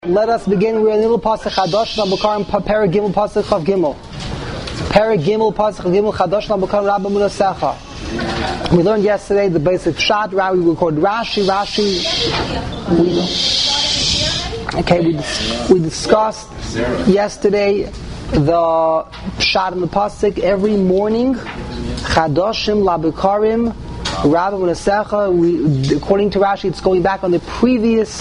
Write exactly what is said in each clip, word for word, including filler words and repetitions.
Let us begin. We're in Little Pasuk Chadosh Nabukarim Para Gimel Pasuk Chav Gimel. Para Gimel Pasuk Gimel Chadosh Nabukarim Rabba Munasecha. We learned yesterday the basic Pshat. We recorded Rashi. Rashi. We, okay, we we discussed yesterday the Pshat in the Pasuk. Every morning, Chadoshim Labukarim Rabba Munasecha. We, according to Rashi, it's going back on the previous.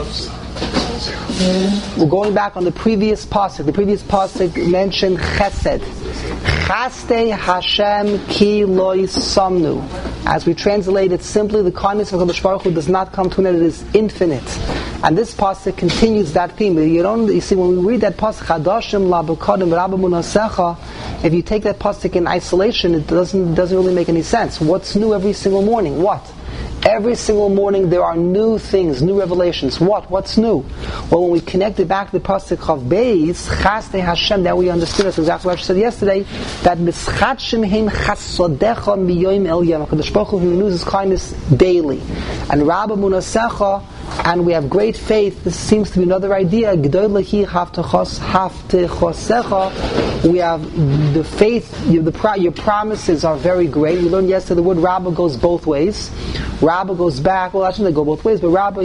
We're going back on the previous pasuk. The previous pasuk mentioned Chesed. Chaste Hashem ki loy samnu. As we translate it simply, the kindness of HaKadosh Baruch Hu does not come to an end; it is infinite. And this pasuk continues that theme. You don't. You see, when we read that pasuk, Chadoshim labukadim Rabba Munasecha, if you take that pasuk in isolation, it doesn't doesn't really make any sense. What's new every single morning? What? Every single morning there are new things, new revelations. What? What's new? Well, when we connect it back to the pasuk of Beis, Chaste Hashem, that we understood. That's exactly what I said yesterday. That Mischatshim Hein Chasodecha Miyoim El Yom. HaKadosh Baruch Hu renews His kindness daily. And Rabba Munasecha, and we have great faith. This seems to be another idea. G'doy Haftechos Haftechosecha. We have the faith. You, the your promises are very great. We learned yesterday the word Rabba goes both ways. Rabba goes back. Well, actually they go both ways. But Rabba,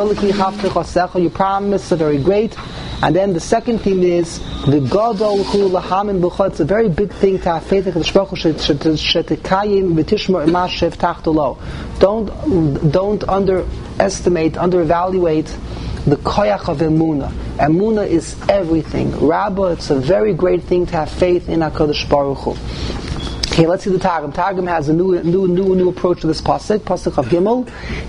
your promises are very great. And then the second thing is the Gadol Hu Lahamin B'chol. It's a very big thing to have faith in HaKadosh Baruch Hu shetekayim v'tishmor ima shevtachta lo. Don't don't underestimate, underevaluate the koyach of Emunah. Emunah is everything. Rabba, it's a very great thing to have faith in HaKadosh Baruch Hu. Okay, let's see the Targum. Targum has a new, new, new, new approach to this pasuk. Pasuk of Gimel.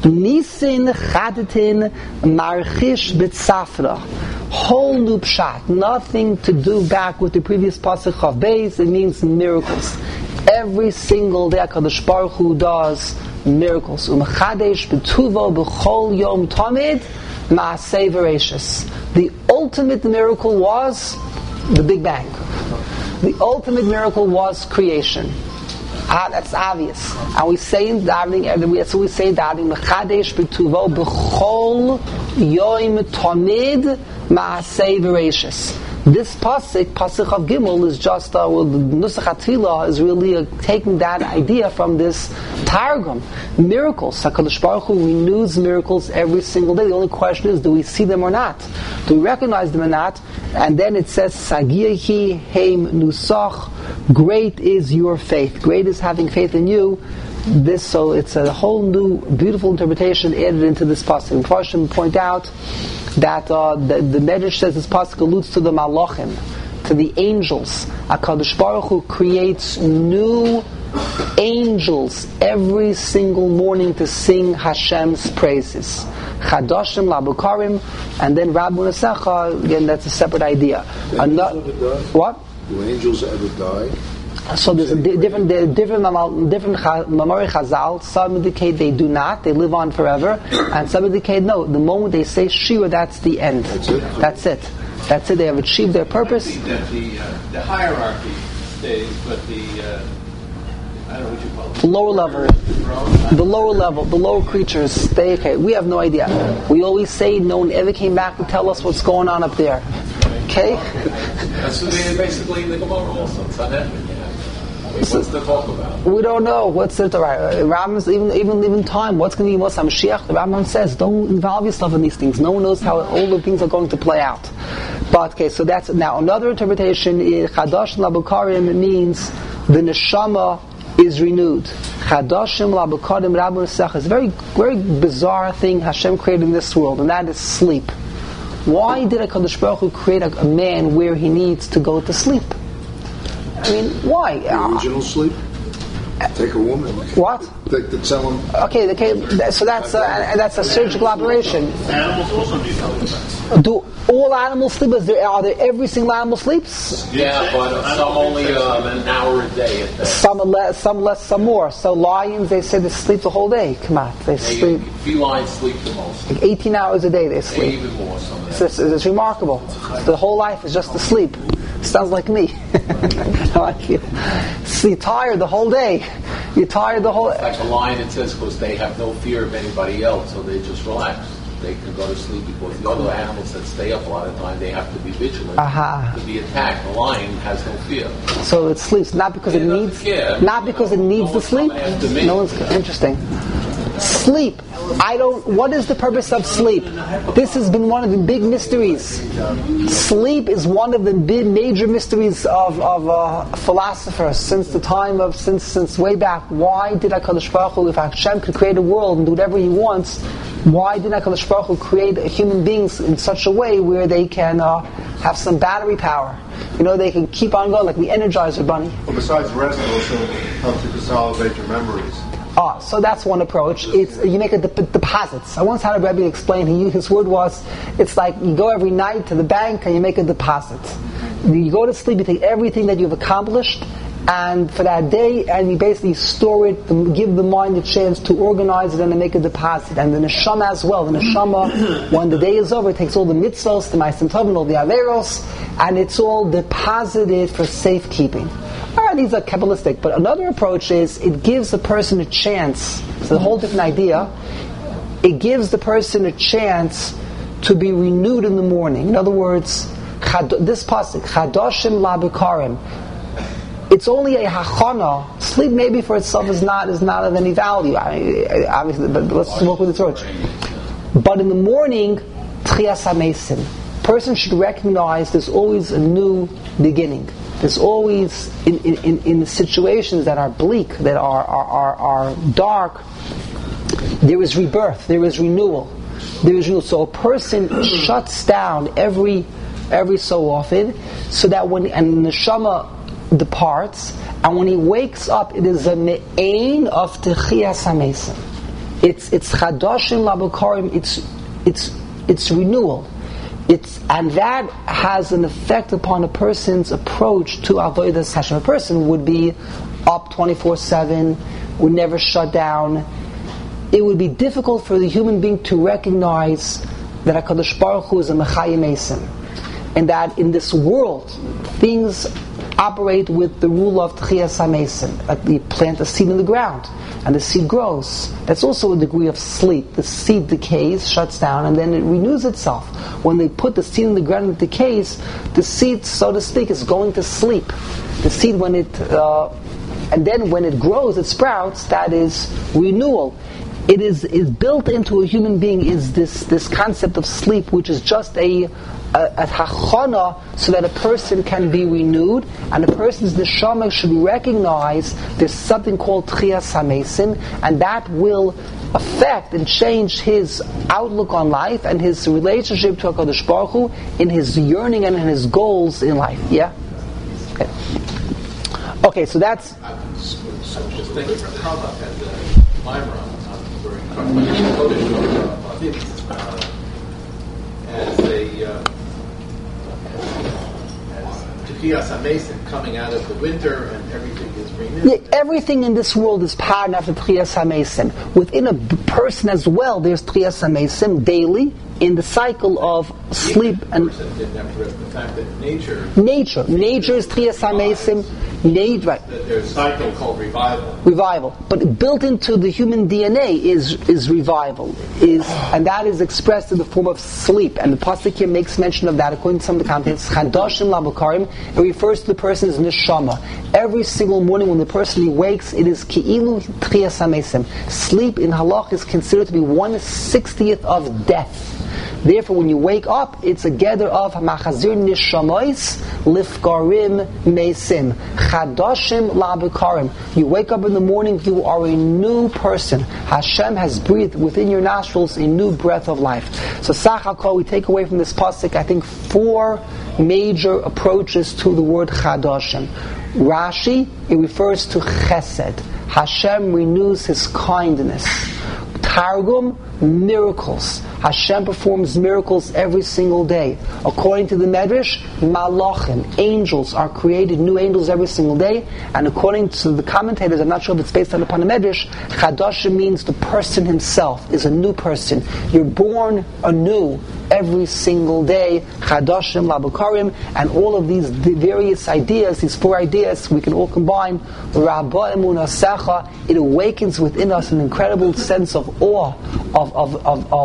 Nisin chadatin marchish b'tzafra. Whole new pshat. Nothing to do back with the previous pasuk of Beis. It means miracles. Every single day, HaKadosh Baruch Hu does miracles. U'mechadesh b'tuvo b'chol yom tamid ma'aseh v'reishis. The ultimate miracle was the Big Bang. The ultimate miracle was creation. Ah, that's obvious. And we say in davening, that's what we say in davening, Mechadesh b'tuvo b'chol yoim tamid ma'aseh v'reishis. This pasuk, pasuk of Gimel, is just, uh, well, the Nusach HaTfilah is really uh, taking that idea from this Targum. Miracles. HaKadosh Baruch Hu renews miracles every single day. The only question is, do we see them or not? Do we recognize them or not? And then it says, Sagiyahi heim nusach. Great is your faith. Great is having faith in you. This, so it's a whole new, beautiful interpretation added into this pasuk. Farshim point out that uh, the, the Medrash says this pasuk alludes to the Malachim, to the angels. HaKadosh Baruch Hu creates new angels every single morning to sing Hashem's praises. Chadoshim Labukarim, and then Rabba Munasecha. Again, that's a separate idea. Another, what? Do angels ever die? So there's a di- different, different, different Mamari Chazal. Some indicate they do not; they live on forever, and some indicate no. The moment they say Shira, that's the end. That's it. That's it. That's it. They have achieved their purpose. I think that the uh, the hierarchy stays, but the uh, I don't know what you call it. The lower level, the lower level, the lower creatures stay. Okay, we have no idea. We always say no one ever came back to tell us what's going on up there. Okay. That's what they basically in the Gemara also. Sanhedrin. What's the talk about? We don't know. What's the right? Rambam, even even even time. What's going to be what's Mashiach? The Rambam says, don't involve yourself in these things. No one knows how all the things are going to play out. But okay, so that's now another interpretation. Chadosh Labukarim means the neshama is renewed. Chadoshim Labukarim Rabba Munasecha is a very very bizarre thing Hashem created in this world, and that is sleep. Why did HaKadosh Baruch Hu create a, a man where he needs to go to sleep? I mean, why? The original sleep? Take a woman. What? Take the tell him. Okay, okay, so that's a, that's a surgical operation. Animals also need sleep. Do all animals sleep? Is there, are there every single animal sleeps? Yeah, but some only um, an hour a day. At that. Some less, some less, some more. So lions, they say they sleep the whole day. Come on, they sleep. Felines sleep the most. Like eighteen hours a day they sleep. Even more. Some of It's, it's, it's remarkable. The whole life is just to sleep. Sounds like me. Like you. So you're tired the whole day. You're tired the whole. Like a lion, it says, because they have no fear of anybody else, so they just relax. they can go to sleep because the other animals that stay up a lot of time, they have to be vigilant Aha. to be attacked. The lion has no fear. So it sleeps not because it It doesn't needs, care. not because it needs No the one's sleep. coming after me. No one's interesting. Sleep. I don't. What is the purpose of sleep? This has been one of the big mysteries. Sleep is one of the big major mysteries of of uh, philosophers since the time of since since way back. Why did HaKadosh Baruch Hu, if Hashem could create a world and do whatever He wants, why did HaKadosh Baruch Hu create human beings in such a way where they can uh, have some battery power? You know, they can keep on going like the Energizer Bunny. Well, besides rest, it also helps you consolidate your memories. Ah, so that's one approach. It's you make a de- deposits. I once had a Rebbe explain. He, his word was, it's like you go every night to the bank and you make a deposit. You go to sleep, you take everything that you've accomplished, and for that day, and you basically store it, give the mind a chance to organize it and to make a deposit. And the neshama as well. The neshama, when the day is over, it takes all the mitzvos, the ma'asim tovim, all the averos, and it's all deposited for safekeeping. Alright, these are Kabbalistic, but another approach is it gives the person a chance. It's a whole different idea. It gives the person a chance to be renewed in the morning. In other words, chad- this pasuk, Chadoshim labikarim. It's only a hachana. Sleep maybe for itself is not is not of any value. I, obviously, but let's work with the torch. But in the morning, tchias hamesim. Person should recognize there's always a new beginning. There's always, in, in, in situations that are bleak, that are, are, are, are dark, there is rebirth, there is renewal. There is renewal. So a person shuts down every every so often, so that when, and the neshama departs, and when he wakes up, it is a me'ain of techiyas hamesim. It's it's chadoshim labukarim, it's it's it's renewal. It's, and that has an effect upon a person's approach to avodas Hashem. A person would be up twenty-four seven, would never shut down. It would be difficult for the human being to recognize that HaKadosh Baruch Hu is a Mechayim Eisim, and that in this world things operate with the rule of Tchiyas HaMeisim. Like you plant a seed in the ground, and the seed grows. That's also a degree of sleep. The seed decays, shuts down, and then it renews itself. When they put the seed in the ground and it decays, the seed, so to speak, is going to sleep. The seed, when it, uh, and then when it grows, it sprouts, that is renewal. It is, is built into a human being is this, this concept of sleep, which is just a a hachana, so that a person can be renewed, and a person's neshama should recognize there's something called tchiyas hamesim, and that will affect and change his outlook on life and his relationship to HaKadosh Baruch Hu in his yearning and in his goals in life. Yeah? Okay. Okay, so that's... Just thinking from the Kabbalah had the Maimra, where he talked about Kodesh, as a... Uh, Tchiyas HaMeisim, coming out of the winter and everything is renewed. Yeah, everything in this world is part of the Tchiyas HaMeisim. Within a b- person as well, there's Tchiyas HaMeisim daily in the cycle of sleep and person didn't have to rest. The fact that nature, nature. Nature is Tchiyas HaMeisim. Nature, right. that there's a cycle called revival. Revival, but built into the human D N A is is revival, is and that is expressed in the form of sleep. And the pasuk here makes mention of that according to some of the commentators. Chadoshim labukarim. It refers to the person's neshama. Every single morning when the person wakes, it is ki'ilu tchiyas hamesim. Sleep in halach is considered to be one sixtieth of death. Therefore, when you wake up, it's a gather of machazir nishamois lifgarim mesim chadoshim labikarim. You wake up in the morning, you are a new person. Hashem has breathed within your nostrils a new breath of life. So, Sach HaKol, we take away from this pasuk, I think, four major approaches to the word chadoshim. Rashi, it refers to chesed. Hashem renews His kindness. Targum, miracles. Hashem performs miracles every single day. According to the Medrash, malachim, angels are created, new angels every single day. And according to the commentators, I'm not sure if it's based on upon the Medrash, Chadashim means the person himself is a new person. You're born anew every single day. Chadashim labukarim, and all of these various ideas, these four ideas, we can all combine. Rabba emunasecha, it awakens within us an incredible sense of awe of of of of, of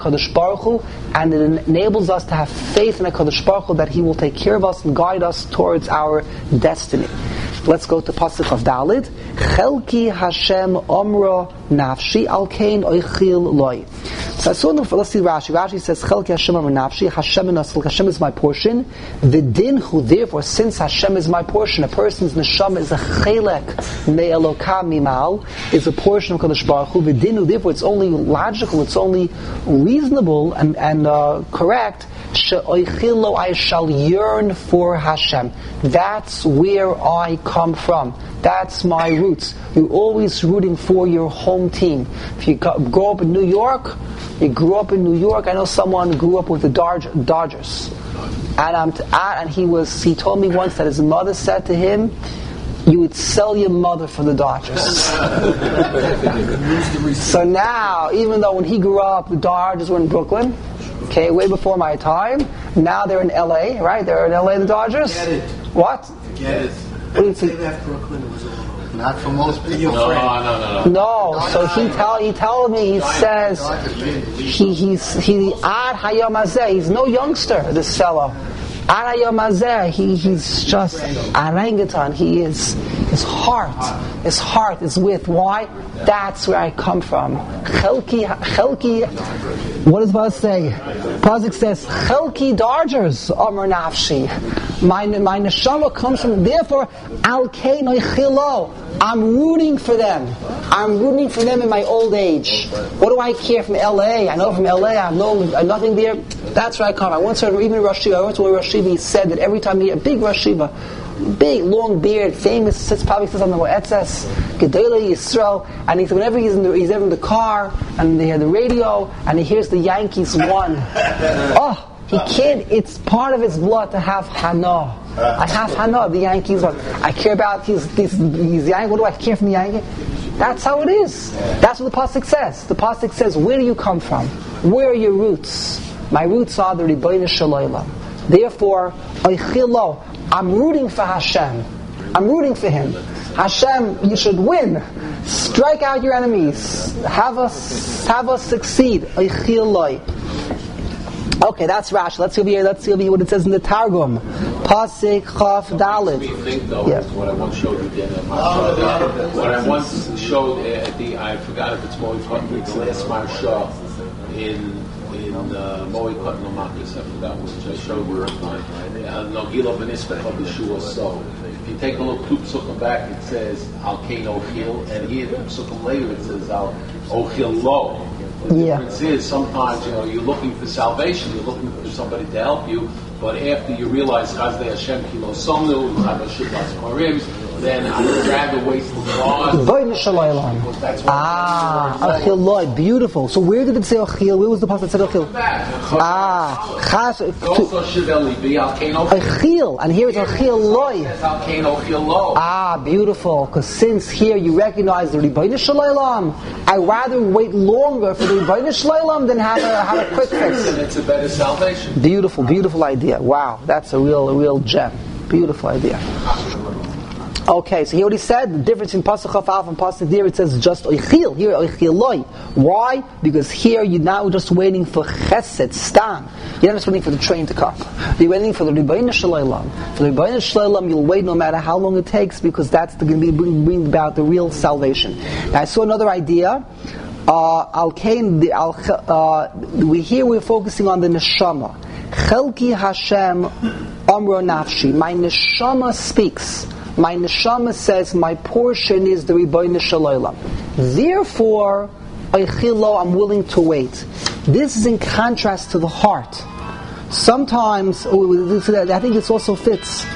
HaKadosh Baruch Hu, and it enables us to have faith in HaKadosh Baruch Hu that He will take care of us and guide us towards our destiny. Let's go to Pasuk of Dalid. Chelki Hashem Omra Nafshi Alkein Oichil Loi. So I saw, let's see Rashi. Rashi says, Chelki Hashem Omra Nafshi, Hashem Nasil, Hashem is my portion. V'dinhu, therefore, since Hashem is my portion, a person's neshama is a chelek me'eloka mimal, is a portion of Kadosh Baruch Hu. V'dinhu, therefore, it's only logical, it's only reasonable and, and uh, correct, she'oichilo, I shall yearn for Hashem. That's where I come from. That's my roots. You're always rooting for your home team. If you grow up in New York, you grew up in New York. I know someone who grew up with the Dodgers, and um, and he was. He told me once that his mother said to him, "You would sell your mother for the Dodgers." So now, even though when he grew up, the Dodgers were in Brooklyn, okay, way before my time. Now they're in L A, right? They're in L A, the Dodgers. Get it. What? Get it. What do you think? Brooklyn, it was all Not for most people. No, no, no, no. No, so he tell he told me he says he he's he ad hayom hazeh, he's no youngster, this fellow. Ad hayom hazeh, he he's just orangutan. He is his heart, his heart is with. Why? That's where I come from. Chelki Chelki. What does Baz say? Pasuk says Chelki Dodgers Amar Nafshi. My my neshama comes from. Therefore, al kei noichilo. I'm rooting for them. I'm rooting for them in my old age. What do I care from L A? I know from L A. I have no, I have nothing there. That's where I come. I once heard even Rosh Yeshiva. I went to a Rosh Yeshiva. He said that every time he a big Rosh Yeshiva, big long beard, famous. Sits probably says something about Etzes, Gedolei Yisrael, and he said whenever he's in the he's ever in the car and they hear the radio and he hears the Yankees won. Oh. He can't, it's part of his blood to have Hana. I have Hana, the Yankees. I care about these, these, these Yankees. What do I care from the Yankees? That's how it is. That's what the Pasuk says. The Pasuk says, where do you come from? Where are your roots? My roots are the Ribono Shel Olam. Therefore, Oichilo, I'm rooting for Hashem. I'm rooting for Him. Hashem, you should win. Strike out your enemies. Have us, have us succeed. Oichilo. Okay, that's Rashi. Let's see over here. Let's see over here what it says in the Targum. Pasuk Chaf Daled. We think though Yeah. is what I once showed you again. Uh, what I once showed uh, at the I forgot if it's Moed Katan, it's the last Marsha in in uh, Moed Katan Lamakis. I forgot which I showed you. Nogila Benispa B'Shua. So if you take a look two psukim back, it says Al Kain Ochil, and here two psukim later it says Al Ochil Lo. The Yeah. difference is sometimes, you know, you're looking for salvation, you're looking for somebody to help you, but after you realize Chazdei Hashem Kilo Somnu, Hashem Marim, then I would rather waste the laws. Ribono Shel Olam. That's what Ah, Ochiloi, beautiful. So where did it say Ochil? Where was the pasuk that said Ochil? Ah, Chas. also Shiveli be Al Kain Ochil. Ochil, and here it's Ochiloi. Al Kain Ochil Lo. Ah, beautiful. Because since here you recognize the Ribono Shel Olam, I rather wait longer for the Ribono Shel Olam than have a have a quick fix. And it's a better salvation. Beautiful, beautiful idea. Wow, that's a real, a real gem. Beautiful idea. Okay, so he already said the difference in Pasuk Chaf Alf and Pasuk there. It says just Oichil. Here Oichiloi. Why? Because here you're now just waiting for Chesed, Stam. You're not just waiting for the train to come. You're waiting for the Ribono Shel Olam. For the Ribono Shel Olam, you'll wait no matter how long it takes, because that's going to bring, bring about the real salvation. Now I saw another idea. Uh, Al Kain, the Al. Uh, we here we're focusing on the neshama. Chelki Hashem Amro Nafshi. My neshama speaks. My neshama says, my portion is the Ribono Shel Olam. Therefore, Oichilo, I'm willing to wait. This is in contrast to the heart. Sometimes, I think this also fits.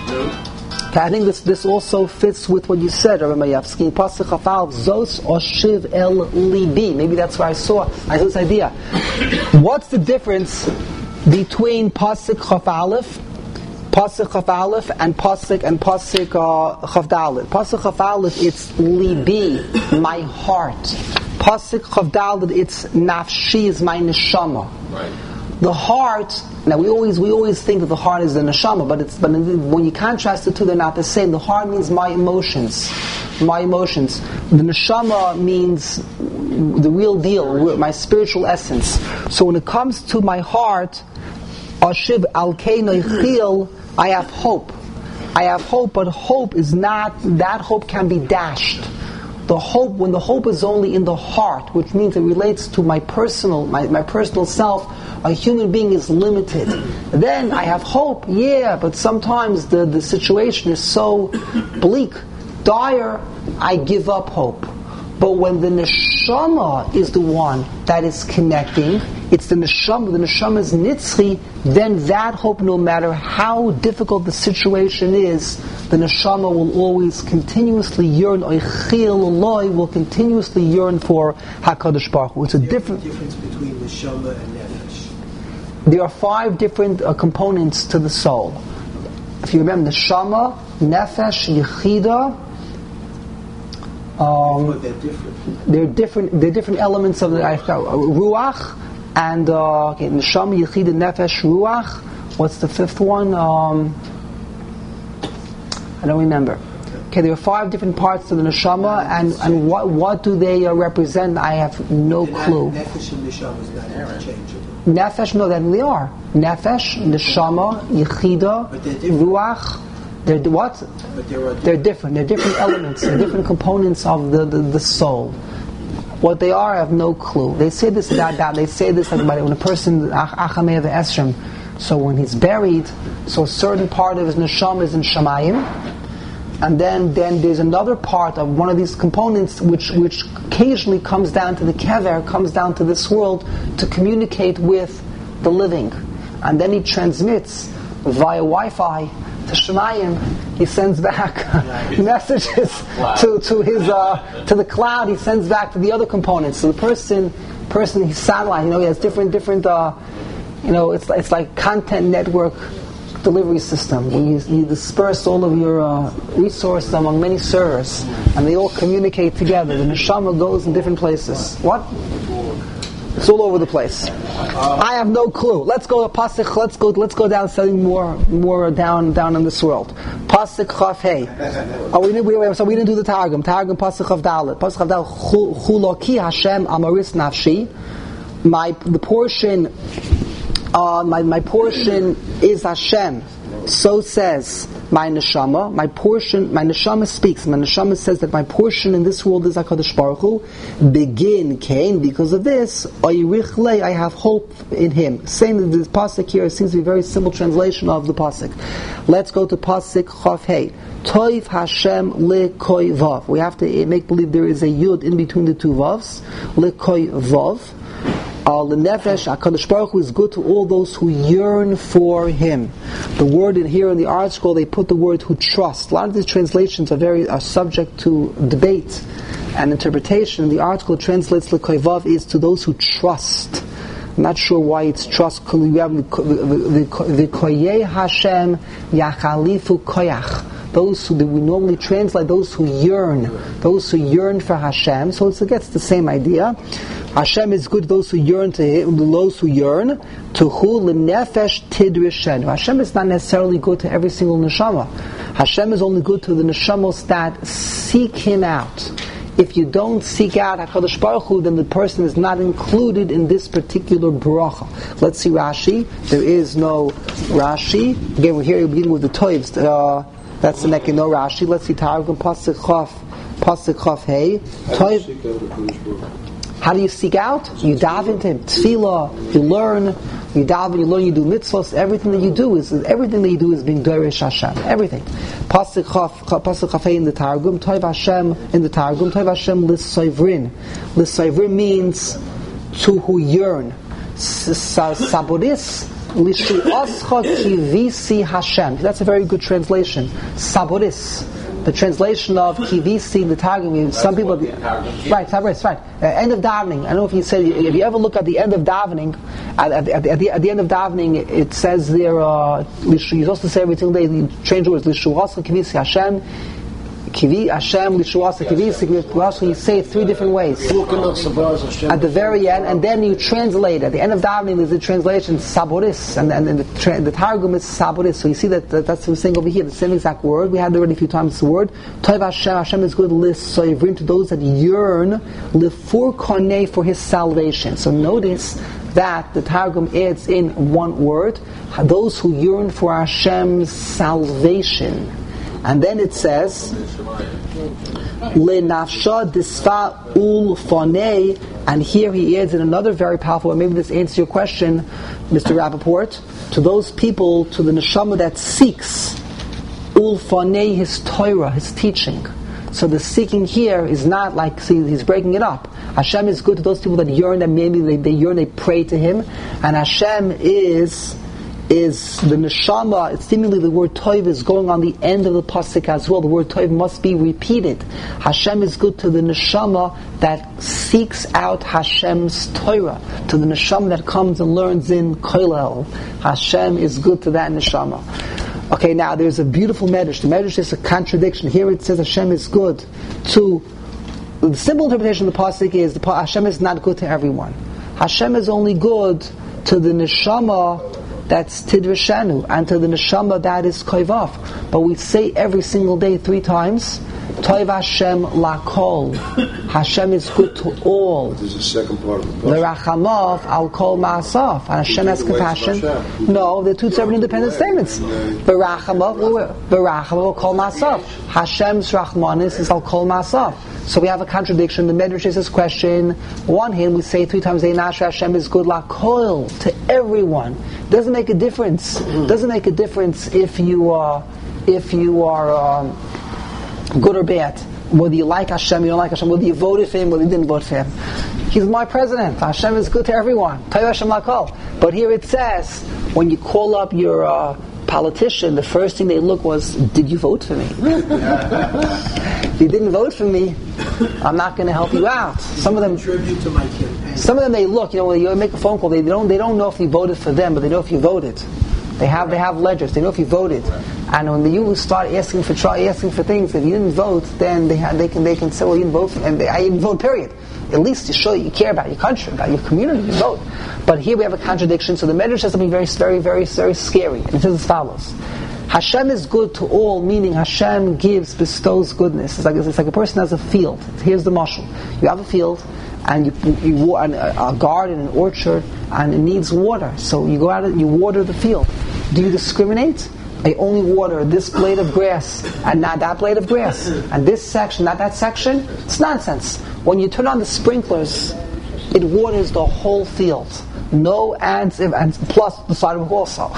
I think this this also fits with what you said, Rabbi Mayevsky. Pasuk Chafal, Zos Oshiv El Libi. Maybe that's where I saw, I saw this idea. What's the difference between Pasuk Chaf Aleph, Pasuk Chaf Aleph, and Pasuk and Pasuk uh, Chaf Daled? Pasuk Chaf Aleph, it's Libi, my heart. Pasuk Chaf Daled, it's Nafshi, is my neshama. Right. The heart. Now we always we always think that the heart is the neshama, but it's but when you contrast the two, they're not the same. The heart means my emotions. my emotions. The neshama means the real deal, my spiritual essence. So when it comes to my heart, Ashiv alkei noichil, I have hope. I have hope, but hope is not, that hope can be dashed. The hope, when the hope is only in the heart, which means it relates to my personal, my, my personal self, a human being is limited. Then I have hope, yeah, but sometimes the, the situation is so bleak, dire, I give up hope. But when the neshama is the one that is connecting, it's the neshama, the neshama is nitzchi, then that hope, no matter how difficult the situation is, the neshama will always continuously yearn, oichil Eloi will continuously yearn for HaKadosh Baruch Hu. It's a different difference between neshama and nefesh. There are five different uh, components to the soul. If you remember, neshama, nefesh, yechida. Um, but they're different. They're different. They're different elements of the uh, ruach and uh, okay, neshama, yechida, nefesh, ruach. What's the fifth one? Um, I don't remember. Okay, there are five different parts to the neshama, and, and what what do they uh, represent? I have no and clue. Nefesh and neshama is not interchangeable. Nefesh, no, that they are. Nefesh, neshama, yechida, ruach. They're what? But there are They're different. They're different elements. They're different components of the, the, the soul. What they are, I have no clue. They say this that that. They say this like about when a person achamei v'esrim. So when he's buried, so a certain part of his neshama is in shamayim, and then then there's another part of one of these components which which occasionally comes down to the kever, comes down to this world to communicate with the living, and then he transmits via Wi-Fi to Shemayim. He sends back messages to to his uh, to the cloud. He sends back to the other components. So the person person he's satellite. You know, he has different different. Uh, you know, it's it's like content network delivery system. When you, you disperse all of your uh, resources among many servers, and they all communicate together. The neshama goes in different places. What? It's all over the place. I have no clue. Let's go to Pasuk. Let's go. Let's go down, studying more, more down, down in this world. Pasuk Chaf Hey. Oh, we didn't. We, so we didn't do the Targum. Targum Pasuk Chaf Dalet. Pasuk Chaf Dalet. Chuloki Hashem Amaris Nafshi. My the portion. Uh, my my portion is Hashem. So says my neshama. My portion, my neshama speaks. My neshama says that my portion in this world is HaKadosh Baruch Hu. Begin Cain. Because of this, I have hope in him. Saying that this pasuk here seems to be a very simple translation of the pasuk. Let's go to pasuk Chaf Hey. Toiv Hashem lekoi vav. We have to make believe there is a yud in between the two vavs. Lekoi vav. Uh, the nefesh, HaKadosh Baruch Hu is good to all those who yearn for Him. The word in here in the art scroll, they put the word who trust. A lot of these translations are very are subject to debate and interpretation. The art scroll translates l'koivav is to those who trust. I'm not sure why it's trust. We have the koyei Hashem yachalifu koyach. Those who we normally translate, those who yearn, those who yearn for Hashem. So it's, it gets the same idea. Hashem is good to those who yearn to Him, those who yearn to who l'nefesh tidrishen. Hashem is not necessarily good to every single neshama. Hashem is only good to the neshamos that seek Him out. If you don't seek out HaKadosh Baruch Hu, then the person is not included in this particular bracha. Let's see Rashi. There is no Rashi. Again, we're here beginning with the toivs. Uh, that's the neck in no Rashi. Let's see Targum Pasuk Chaf, Pasuk Chaf Hey. Toiv. How do you seek out? You dive into Him. Tefillah, you learn, you daven, you learn, you do mitzvahs. Everything that you do is everything that you do is being Dorish Hashem. Everything. Pasuk Chaf, Pasuk Chaf Hey in the Targum. Toiv Hashem in the Targum. Toiv Hashem l'soivrin. L'soivrin means to who yearn. Saboris lishu oscha kivisi Hashem. That's a very good translation. Saboris. The translation of kivisi in the Targum, some people, right, Saboris, right. Uh, end of davening. I don't know if you said, if you ever look at the end of davening, at, at, at, at, the, at the end of davening, it says there, uh, you're supposed to say every single day, you change the words, lishu oscha kivisi Hashem, Kivi Hashem Lishuasa Kivi. You say it three different ways. At the very end, and then you translate. At the end of davening, there's a translation Saboris, and, and, and the, tra- the Targum is Saboris. So you see that, that that's what we're saying over here. The same exact word. We had it already a few times. The word Toiv Hashem. Hashem is good. Lis so you've written to those that yearn lefur koneh for His salvation. So notice that the Targum adds in one word, those who yearn for Hashem's salvation. And then it says, Le-nafsha disfa ul fonei, and here he adds in another very powerful, and maybe this answers your question, Mister Rappaport, to those people, to the neshama that seeks ul fonei, his Torah, his teaching. So the seeking here is not like, see, he's breaking it up. Hashem is good to those people that yearn, that maybe they, they yearn, they pray to Him, and Hashem is is the neshama. It's seemingly the word toiv is going on the end of the pasuk as well. The word toiv must be repeated. Hashem is good to the neshama that seeks out Hashem's Torah, to the neshama that comes and learns in kollel. Hashem is good to that neshama. Okay, now there's a beautiful medrash. The medrash is a contradiction. Here it says Hashem is good to. The simple interpretation of the pasuk is the Hashem is not good to everyone. Hashem is only good to the neshama that's Tidrashanu, and to the neshama that is koivaf. But we say every single day three times, Toiv Hashem lakol. Hashem is good to all. There's a second part of the pasuk. L'rachamav al kol ma'asav. And Hashem has compassion. No, they're two separate independent statements. L'rachamav, l'rachamav al kol ma'asav. Hashem's rachmanis is al kol ma'asav. So we have a contradiction. The Medrash says this question. One hand we say three times, Einash Hashem is good lakol, to everyone. Doesn't make a difference. Doesn't make a difference if you are, if you are um, good or bad. Whether you like Hashem, you don't like Hashem. Whether you voted for Him, whether you didn't vote for Him. He's my president. Hashem is good to everyone. Toiv Hashem lakol. But here it says, when you call up your uh, politician, the first thing they look was, did you vote for me? If you didn't vote for me, I'm not going to help you out. Some of them Contribute to my campaign. Some of them they look, you know, when you make a phone call, they don't they don't know if you voted for them, but they know if you voted. They have they have ledgers. They know if you voted. And when you start asking for try asking for things, if you didn't vote, then they have, they can they can say, well, you didn't vote for, and they, I didn't vote. Period. At least to show you care about your country, about your community, you vote. But here we have a contradiction. So the Medrash says something very, very, very, very scary. And it says as follows: Hashem is good to all, meaning Hashem gives, bestows goodness. It's like it's like a person has a field. Here's the mashal: you have a field, and you you and a, a garden, an orchard, and it needs water. So you go out and you water the field. Do you discriminate? I only water this blade of grass and not that blade of grass, and this section, not that section. It's nonsense. When you turn on the sprinklers, it waters the whole field. No ants, and plus the sidewalk also.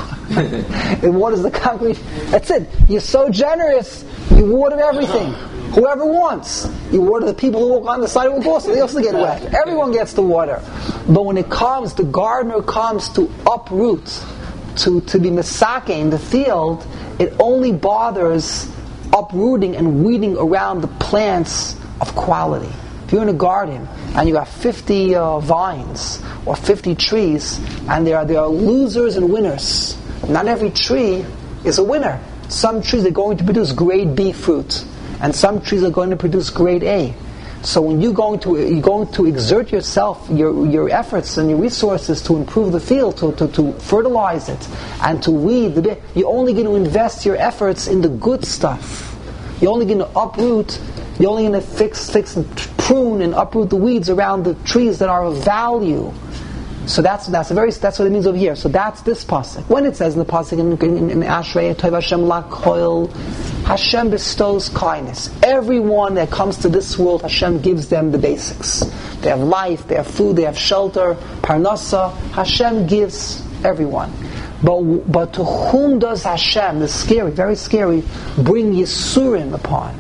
It waters the concrete. That's it. You're so generous. You water everything. Whoever wants. You water the people who walk on the sidewalk also. They also get wet. Everyone gets the water. But when it comes, the gardener comes to uproot, to, to be misake in the field, it only bothers uprooting and weeding around the plants of quality. If you're in a garden and you have fifty uh, vines or fifty trees, and there are there are losers and winners. Not every tree is a winner. Some trees are going to produce grade B fruit, and some trees are going to produce grade A. So when you're going to you're going to exert yourself, your your efforts and your resources to improve the field, to, to, to fertilize it, and to weed the bit, you're only going to invest your efforts in the good stuff. You're only going to uproot. You're only going to fix, fix and prune and uproot the weeds around the trees that are of value. So that's that's a very that's what it means over here. So that's this pasuk. When it says in the pasuk in, in, in Ashrei Toiv Hashem lakol, Hashem bestows kindness. Everyone that comes to this world, Hashem gives them the basics. They have life, they have food, they have shelter, parnasa. Hashem gives everyone. But but to whom does Hashem, the scary, very scary, bring Yisurim upon?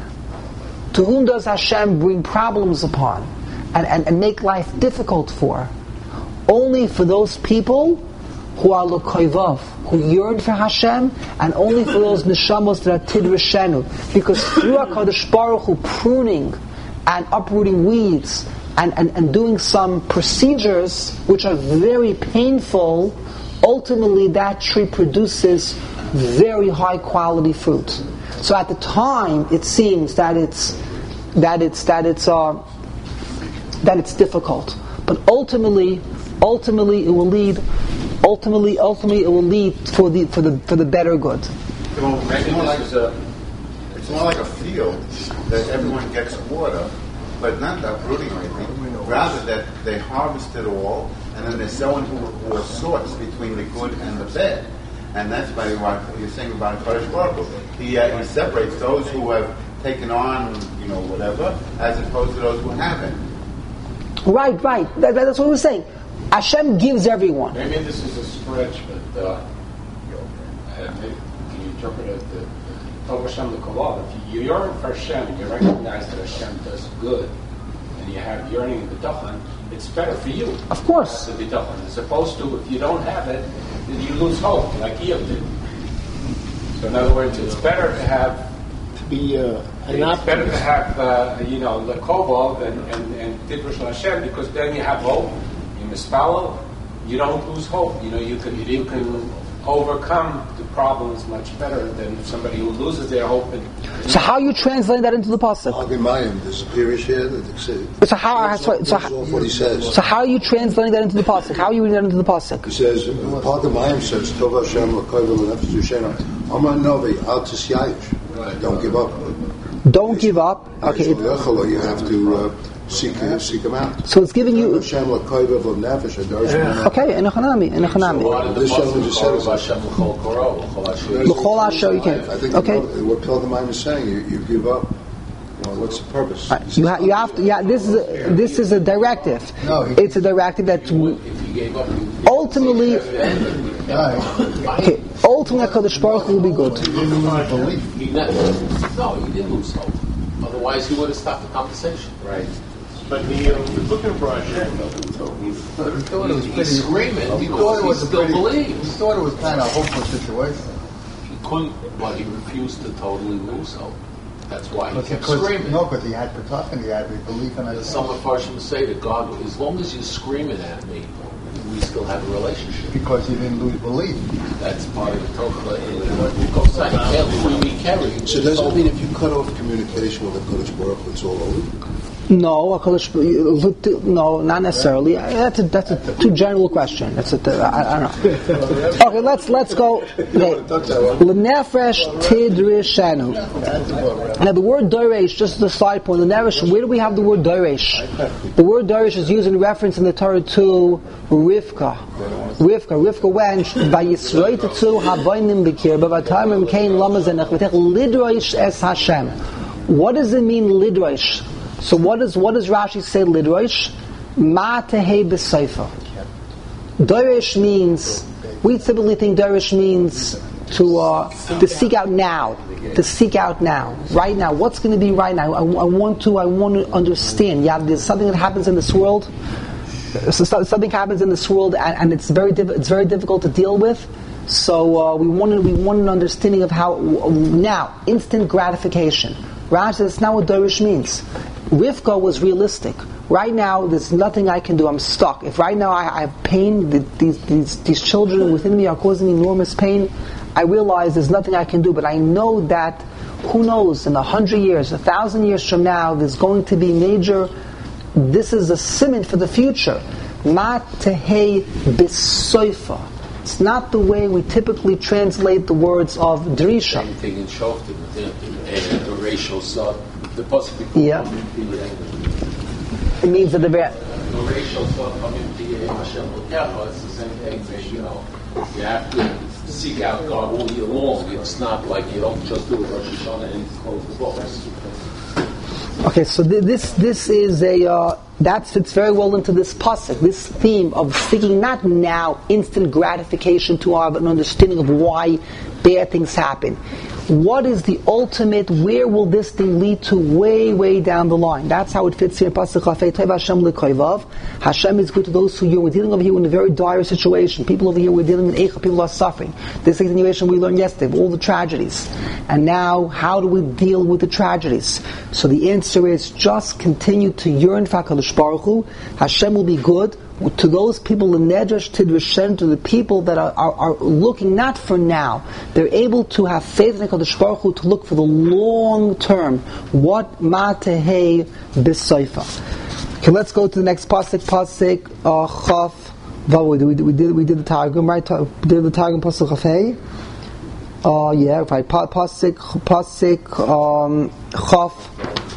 To whom does Hashem bring problems upon and, and, and make life difficult for? Only for those people who are l'koivav, who yearn for Hashem, and only for those neshamos that are tidrashenu. Because through HaKadosh Baruch Hu pruning and uprooting weeds and, and, and doing some procedures which are very painful, ultimately that tree produces very high quality fruit. So at the time, it seems that it's that it's that it's uh, that it's difficult, but ultimately, ultimately it will lead. Ultimately, ultimately it will lead for the for the for the better good. Well, it's more like a, it's more like a field that everyone gets water, but not uprooting or anything. Rather that they harvest it all, and then there's someone who, who sorts between the good and the bad. And that's by what you're saying about Kadosh Baruch Hu. He, uh, he separates those who have taken on, you know, whatever, as opposed to those who haven't. Right, right. That, that's what we're saying. Hashem gives everyone. Maybe this is a stretch, but uh, and maybe, can you interpret it? The Tov Hashem l'Kolal. If you yearn for Hashem and you recognize that Hashem does good, and you have yearning and bitachon, it's better for you. Of course. The bitachon, as opposed to if you don't have it, then you lose hope, like Iyov did. So in other words, it's better to have to be uh, it's better to have uh, you know the Kobol and and and Tidrush Hashem, because then you have hope. You misfollow, you don't lose hope. You know you can you can overcome the problems much better than somebody who loses their hope. And, so how are you translating that into the pasuk? Agimayim, there's a period here that says. So how so, so, what he says. So how are you translating that into the pasuk? How are you reading that into the pasuk? He says, Agimayim says, Tov Hashem l'koyvel l'nefesh Yishena. Amar Novi al tisyayish. Don't give up. Don't give up. Okay. It, you have to uh, seek uh, seek him out. So it's giving you. Okay, in Echanami, in Echanami. This gentleman just said L'chol asher you can. I think okay. what Pilgrim is saying, you, you give up. Well, what's the purpose? Right. You, ha- you have to. Yeah, this is a, this is a directive. No, he, it's a directive that ultimately. Okay, ultimately, Kadosh Baruch Hu will be good. He not, no, he didn't lose hope. Otherwise, he would have stopped the conversation. Right. But he uh, was looking for Hashem. He thought it was pretty screaming because he still believed. He thought it was kind of a hopeless situation. He couldn't, but he refused to totally lose hope. That's why he but kept because, screaming. No, because he had Petach, he had belief in it. Some of Farshim say to God, as long as you're screaming at me, we still have a relationship. Because he didn't lose belief. That's part of the Torah. So does it mean if you cut off communication with the Kodesh Baruch Hu, it's all over? No, no, not necessarily. That's a that's a too general question. That's a I, I don't know. Okay, let's let's go. L'nefesh tidrishenu. Now the word doresh, just as a side point, the nefesh. Where do we have the word doresh? The word doresh is used in reference in the Torah to Rivka. Rivka, Rivka went by Yisroitetzu habaynim b'kir, but by the time it came lamazenach v'tech lidroish es Hashem. What does it mean lidroish? So what does what does Rashi say lidroish? Ma tehei b'seifa. Doresh means, we typically think doresh means to uh, to seek out now, to seek out now, right now. What's going to be right now? I, I want to I want to understand. Yeah, there's something that happens in this world. So something happens in this world, and, and it's very diff- it's very difficult to deal with. So uh, we wanted we want an understanding of how now instant gratification. Rashi says that's not what Dorish means. Rivka was realistic. Right now, there's nothing I can do. I'm stuck. If right now I, I have pain, the, these, these these children within me are causing enormous pain, I realize there's nothing I can do. But I know that, who knows, in a hundred years, a thousand years from now, there's going to be major. This is a simon for the future. Ma tehei b'soifa. It's not the way we typically translate the words of drisha. Same thing in Shoftim, the racial sub, the possible. Yeah. It means that the very. The racial sub coming to Hashem L'kecha, it's the same thing. You know, you have to seek out God all year long. It's not like you don't just do it Rosh Hashanah and close the books. Okay, so th- this this is a uh, that fits very well into this pasuk, this theme of seeking not now instant gratification to have an understanding of why bad things happen. What is the ultimate? Where will this thing lead to? Way, way down the line. That's how it fits here in pasuk Chafei Tov Hashem l'koyvav. Hashem is good to those who hear. We're dealing over here in a very dire situation. People over here, we're dealing with eicha. People are suffering. This continuation we learned yesterday, all the tragedies. And now, how do we deal with the tragedies? So the answer is just continue to yearn for HaKadosh Baruch Hu. Hashem will be good. to those people, the nedrash tidrushen, to the people that are, are, are looking not for now, they're able to have faith in HaKadosh Baruch Hu to look for the long term. What matehei b'soifa? Okay, let's go to the next pasuk. Pasuk uh, chaf. We did we did we did the targum right? We did the targum pasuk chaf hey. Uh, yeah, right. Pasuk pasuk um, chaf.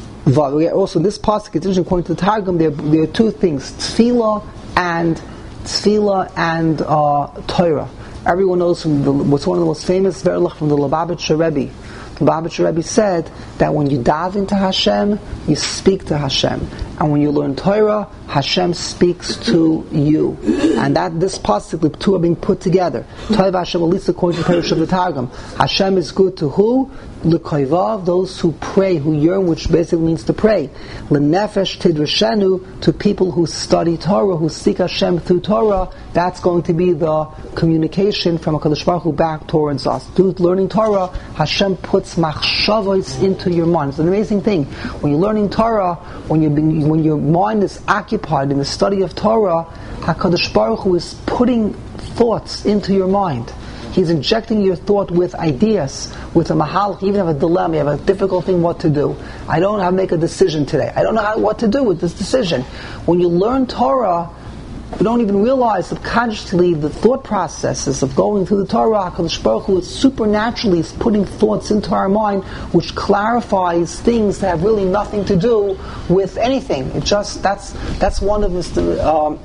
Also, this pasuk, it's interesting, according to the Targum, there, there are two things: tefillah and tefillah and uh, Torah. Everyone knows from the, what's one of the most famous verlach from the Lubavitcher Rebbe. The Lubavitcher Rebbe said that when you dive into Hashem, you speak to Hashem, and when you learn Torah, Hashem speaks to you. And that this pasuk, the two are being put together. Toiv Hashem, at least according to the Perush of the Targum, Hashem is good to who? L'koivav, those who pray, who yearn, which basically means to pray. L'nefesh tidrashenu, to people who study Torah, who seek Hashem through Torah. That's going to be the communication from HaKadosh Baruch Hu back towards us. Through learning Torah, Hashem puts machshavos into your mind. It's an amazing thing. When you're learning Torah, when you when your mind is occupied in the study of Torah, HaKadosh Baruch Hu is putting thoughts into your mind. He's injecting your thought with ideas, with a mahal. You even have a dilemma, you have a difficult thing what to do. I don't know how to make a decision today. I don't know how, what to do with this decision. When you learn Torah, you don't even realize subconsciously the thought processes of going through the Torah. HaKadosh Baruch Hu is supernaturally is putting thoughts into our mind which clarifies things that have really nothing to do with anything. It just, that's that's one of Mister Um,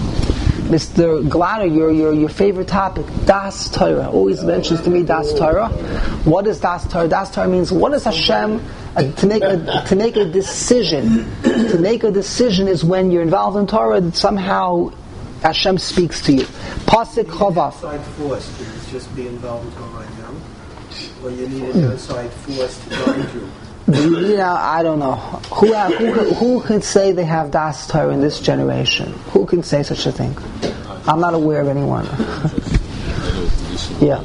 Mister Glatter, your, your your favorite topic, Das Torah. Always mentions to me Das Torah. What is Das Torah? Das Torah means, what is Hashem, uh, to make a to make a decision. To make a decision is when you're involved in Torah that somehow Hashem speaks to you. Pasuk Chavaf. Outside force to just be involved in Torah right now, or you need an outside force to guide you. You know, I don't know. Who, who, who can say they have Das Torah in this generation? Who can say such a thing? I'm not aware of anyone. Yeah.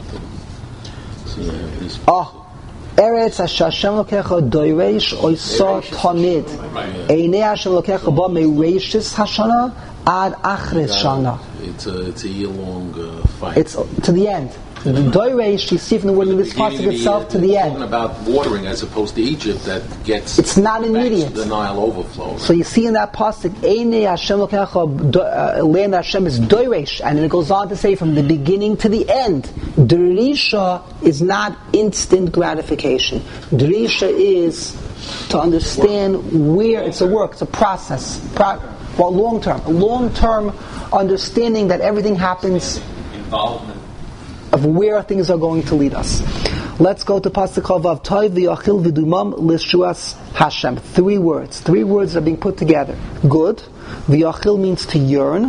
Oh. Eretz asher Hashem lokecha doireish oisa tamid. Einei Hashem lokecha ba mereishis hashana ad achres shana. It's a, it's a year-long uh, fight. It's to the end. The doireish, you see from the word in this pasuk itself, to the end. Talking about watering as opposed to Egypt that gets. It's not immediate. The Nile overflow. So you see in that pasuk, Einei Hashem lokecha, land Hashem is doireish, and it goes on to say from the beginning to the end. Drisha is not instant gratification. Drisha is to understand where it's a work, it's a process. Pro, well, long term, a long term understanding that everything happens. Involvement. Of where things are going to lead us. Let's go to Pasuk Chavav. Toiv v'yachil v'dumam l'shuas Hashem. Three words. Three words that are being put together. Good. V'yachil means to yearn.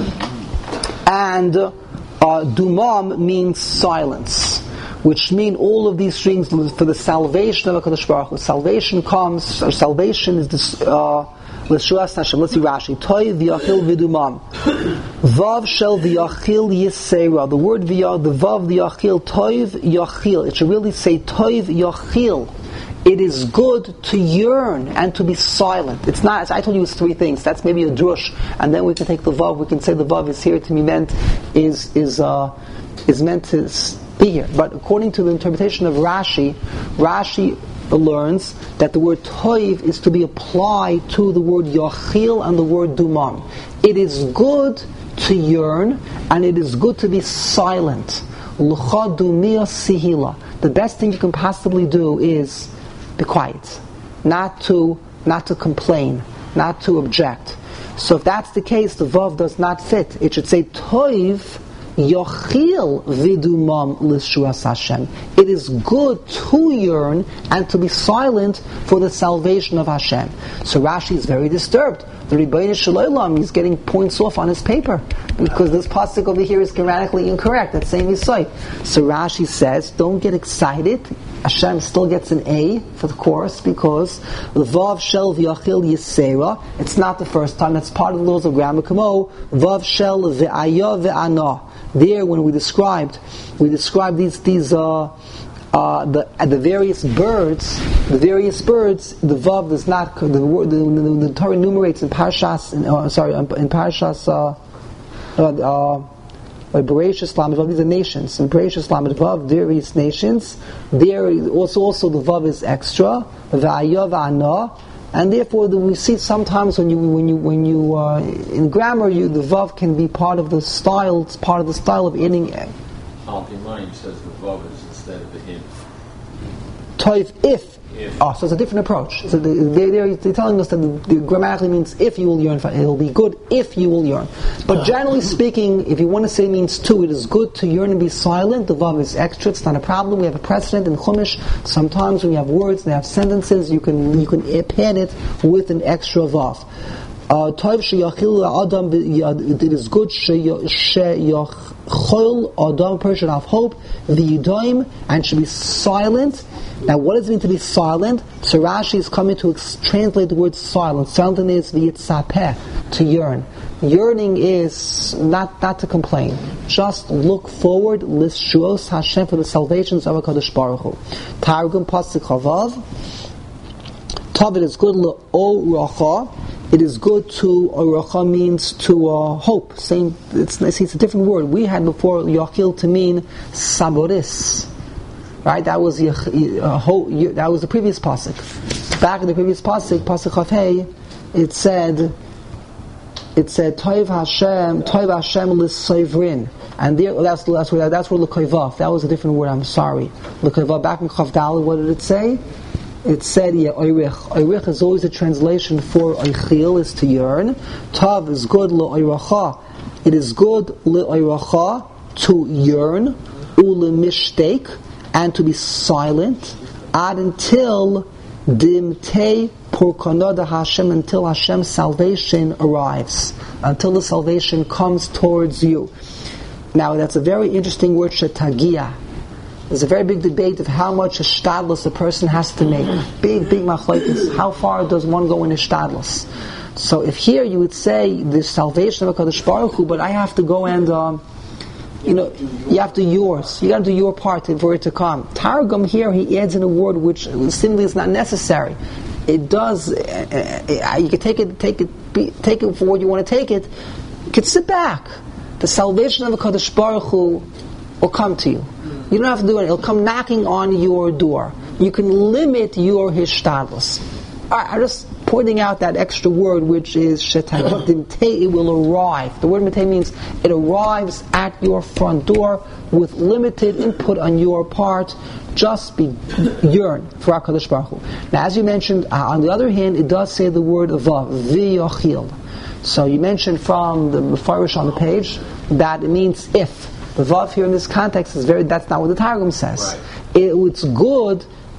And uh, dumam means silence. Which mean all of these things for the salvation of HaKadosh Baruch Hu. Salvation comes, or salvation is this, uh, L'shuas Hashem. Let's see Rashi. Toiv v'yachil v'dumam. Vav shel v'yachil yisera. The word v'yachil, the vav v'yachil, toiv yachil. It should really say toiv yachil. It is good to yearn and to be silent. It's not, I told you it's three things. That's maybe a drush. And then we can take the vav, we can say the vav is here to be meant, is, is, uh, is meant to be here. But according to the interpretation of Rashi, Rashi learns that the word toiv is to be applied to the word yachil and the word dumam. It is good to yearn and it is good to be silent. L'cha dumia sihila. The best thing you can possibly do is be quiet, not to not to complain, not to object. So if that's the case, the vav does not fit. It should say toiv Yochil vidumam l'shuas Hashem. It is good to yearn and to be silent for the salvation of Hashem. So Rashi is very disturbed. The Rebbeinu Shalom is getting points off on his paper because this pasuk over here is grammatically incorrect. That's saying Yisai. So Rashi says, don't get excited. Hashem still gets an A for the course because the Vav Shel V'Yachil Yisera. It's not the first time. That's part of the laws of grammar. Kamo Vav Shel V'Aya V'Ana. There, when we described, we described these these uh, uh, the uh, the various birds, the various birds. The vav does not the word the, the, the Torah enumerates in Parshas. In, uh, sorry, in Parshas. Uh, Uh, uh, Bereshis Lamed Vav, these are nations. In Bereshis Lamed Vav, various nations. There is also, also the Vav is extra. V'ayah v'anah. And therefore, the, we see sometimes when you when you when you uh, in grammar, you the vav can be part of the style. It's part of the style of ending. Alpi Mayim says the vav is instead of the in. Toiv if. If. Oh, so it's a different approach. So they, they're, they're telling us that the, the grammatically means if you will yearn, it'll be good if you will yearn. But generally speaking, if you want to say it means two, it is good to yearn and be silent. The vav is extra. It's not a problem. We have a precedent in Chumash. Sometimes when you have words, they have sentences, you can you can pad it with an extra vav. Uh, it is good sheyachol adam, person should have hope, the yudaim, and should be silent. Now, what does it mean to be silent? So Rashi is coming to ex- translate the word silent. Silent is v'yitzapeh, to yearn. Yearning is not not to complain. Just look forward, lishuos Hashem, for the salvations of HaKadosh Baruch Hu. Targum pasuk chavav. Tav, it is good l'oracha. It is good to, oracha means to uh, hope. Same, it's, it's a different word. We had before yachil to mean saboris. Right, that was uh, ho, that was the previous pasuk. Back in the previous pasuk, pasuk Chafei, it said, it said Toiv Hashem, Toiv Hashem l'soivrin, and there, that's that's where that's where l'koivav. That was a different word. I'm sorry. L'koivav. Back in Chav Daled, what did it say? It said, yeah, oirich. Oirich is always a translation for oichil, is to yearn. Tav is good l'oiracha. It is good l'oiracha, to yearn, u'lemishtek, and to be silent, ad until dimtei porkonoda Hashem, until Hashem's salvation arrives, until the salvation comes towards you. Now, that's a very interesting word, shetagia. There's a very big debate of how much ishtadlus a person has to make. Big, big machlokes. How far does one go in ishtadlus? So, if here you would say the salvation of HaKadosh Baruch Hu, but I have to go and um, you know, you have to do yours. You got to do your part for it to come. Targum here, he adds in a word which simply is not necessary. It does. Uh, uh, you can take it, take it, be, take it for what you want to take it. You can sit back. The salvation of the Kadosh Baruch Hu will come to you. You don't have to do it. It'll come knocking on your door. You can limit your hishtadlus. I'm just pointing out that extra word, which is shetay. It will arrive. The word metay means it arrives at your front door with limited input on your part. Just be yearn for HaKadosh Baruch Hu. Now, as you mentioned, uh, on the other hand, it does say the word vav, v'yochil. So you mentioned from the Mefarish on the page that it means if. The vav here in this context is very. That's not what the Targum says. Right. It, it's good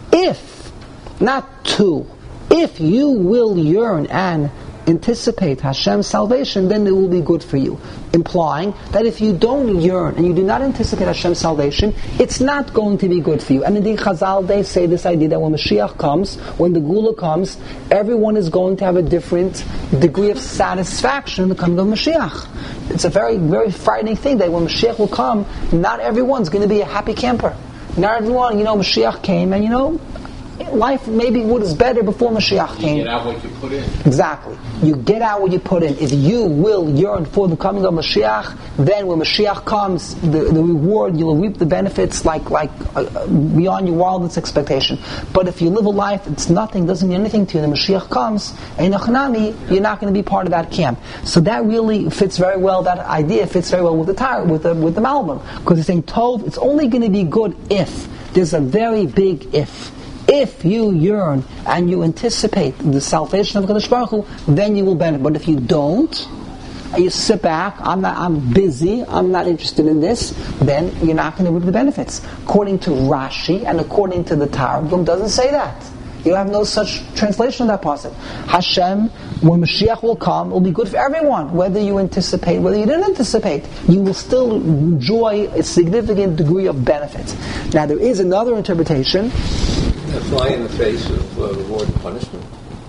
if, not to. If you will yearn and anticipate Hashem's salvation, then it will be good for you. Implying that if you don't yearn and you do not anticipate Hashem's salvation, it's not going to be good for you. And indeed, Chazal, they say this idea that when Mashiach comes, when the Gula comes, everyone is going to have a different degree of satisfaction in the coming of Mashiach. It's a very, very frightening thing that when Mashiach will come, not everyone's going to be a happy camper. Not everyone, you know, Mashiach came and, you know, life maybe was better before Mashiach came. You get out what you put in. Exactly. You get out what you put in. If you will yearn for the coming of Mashiach, then when Mashiach comes, the, the reward, you'll reap the benefits like like uh, beyond your wildest expectation. But if you live a life, it's nothing, doesn't mean anything to you, and the Mashiach comes, and you're not going to be part of that camp. So that really fits very well, that idea fits very well with the tar, with the, with the Malbim. Because it's saying, Tov, it's only going to be good if. There's a very big if. If you yearn and you anticipate the salvation of Kadosh Baruch Hu, then you will benefit. But if you don't, and you sit back, I'm not, I'm busy, I'm not interested in this, then you're not going to reap the benefits. According to Rashi and according to the Targum, doesn't say that. You have no such translation of that passage. Hashem, when Mashiach will come, will be good for everyone, whether you anticipate, whether you didn't anticipate. You will still enjoy a significant degree of benefit. Now, there is another interpretation. That fly in the face of uh, reward and punishment.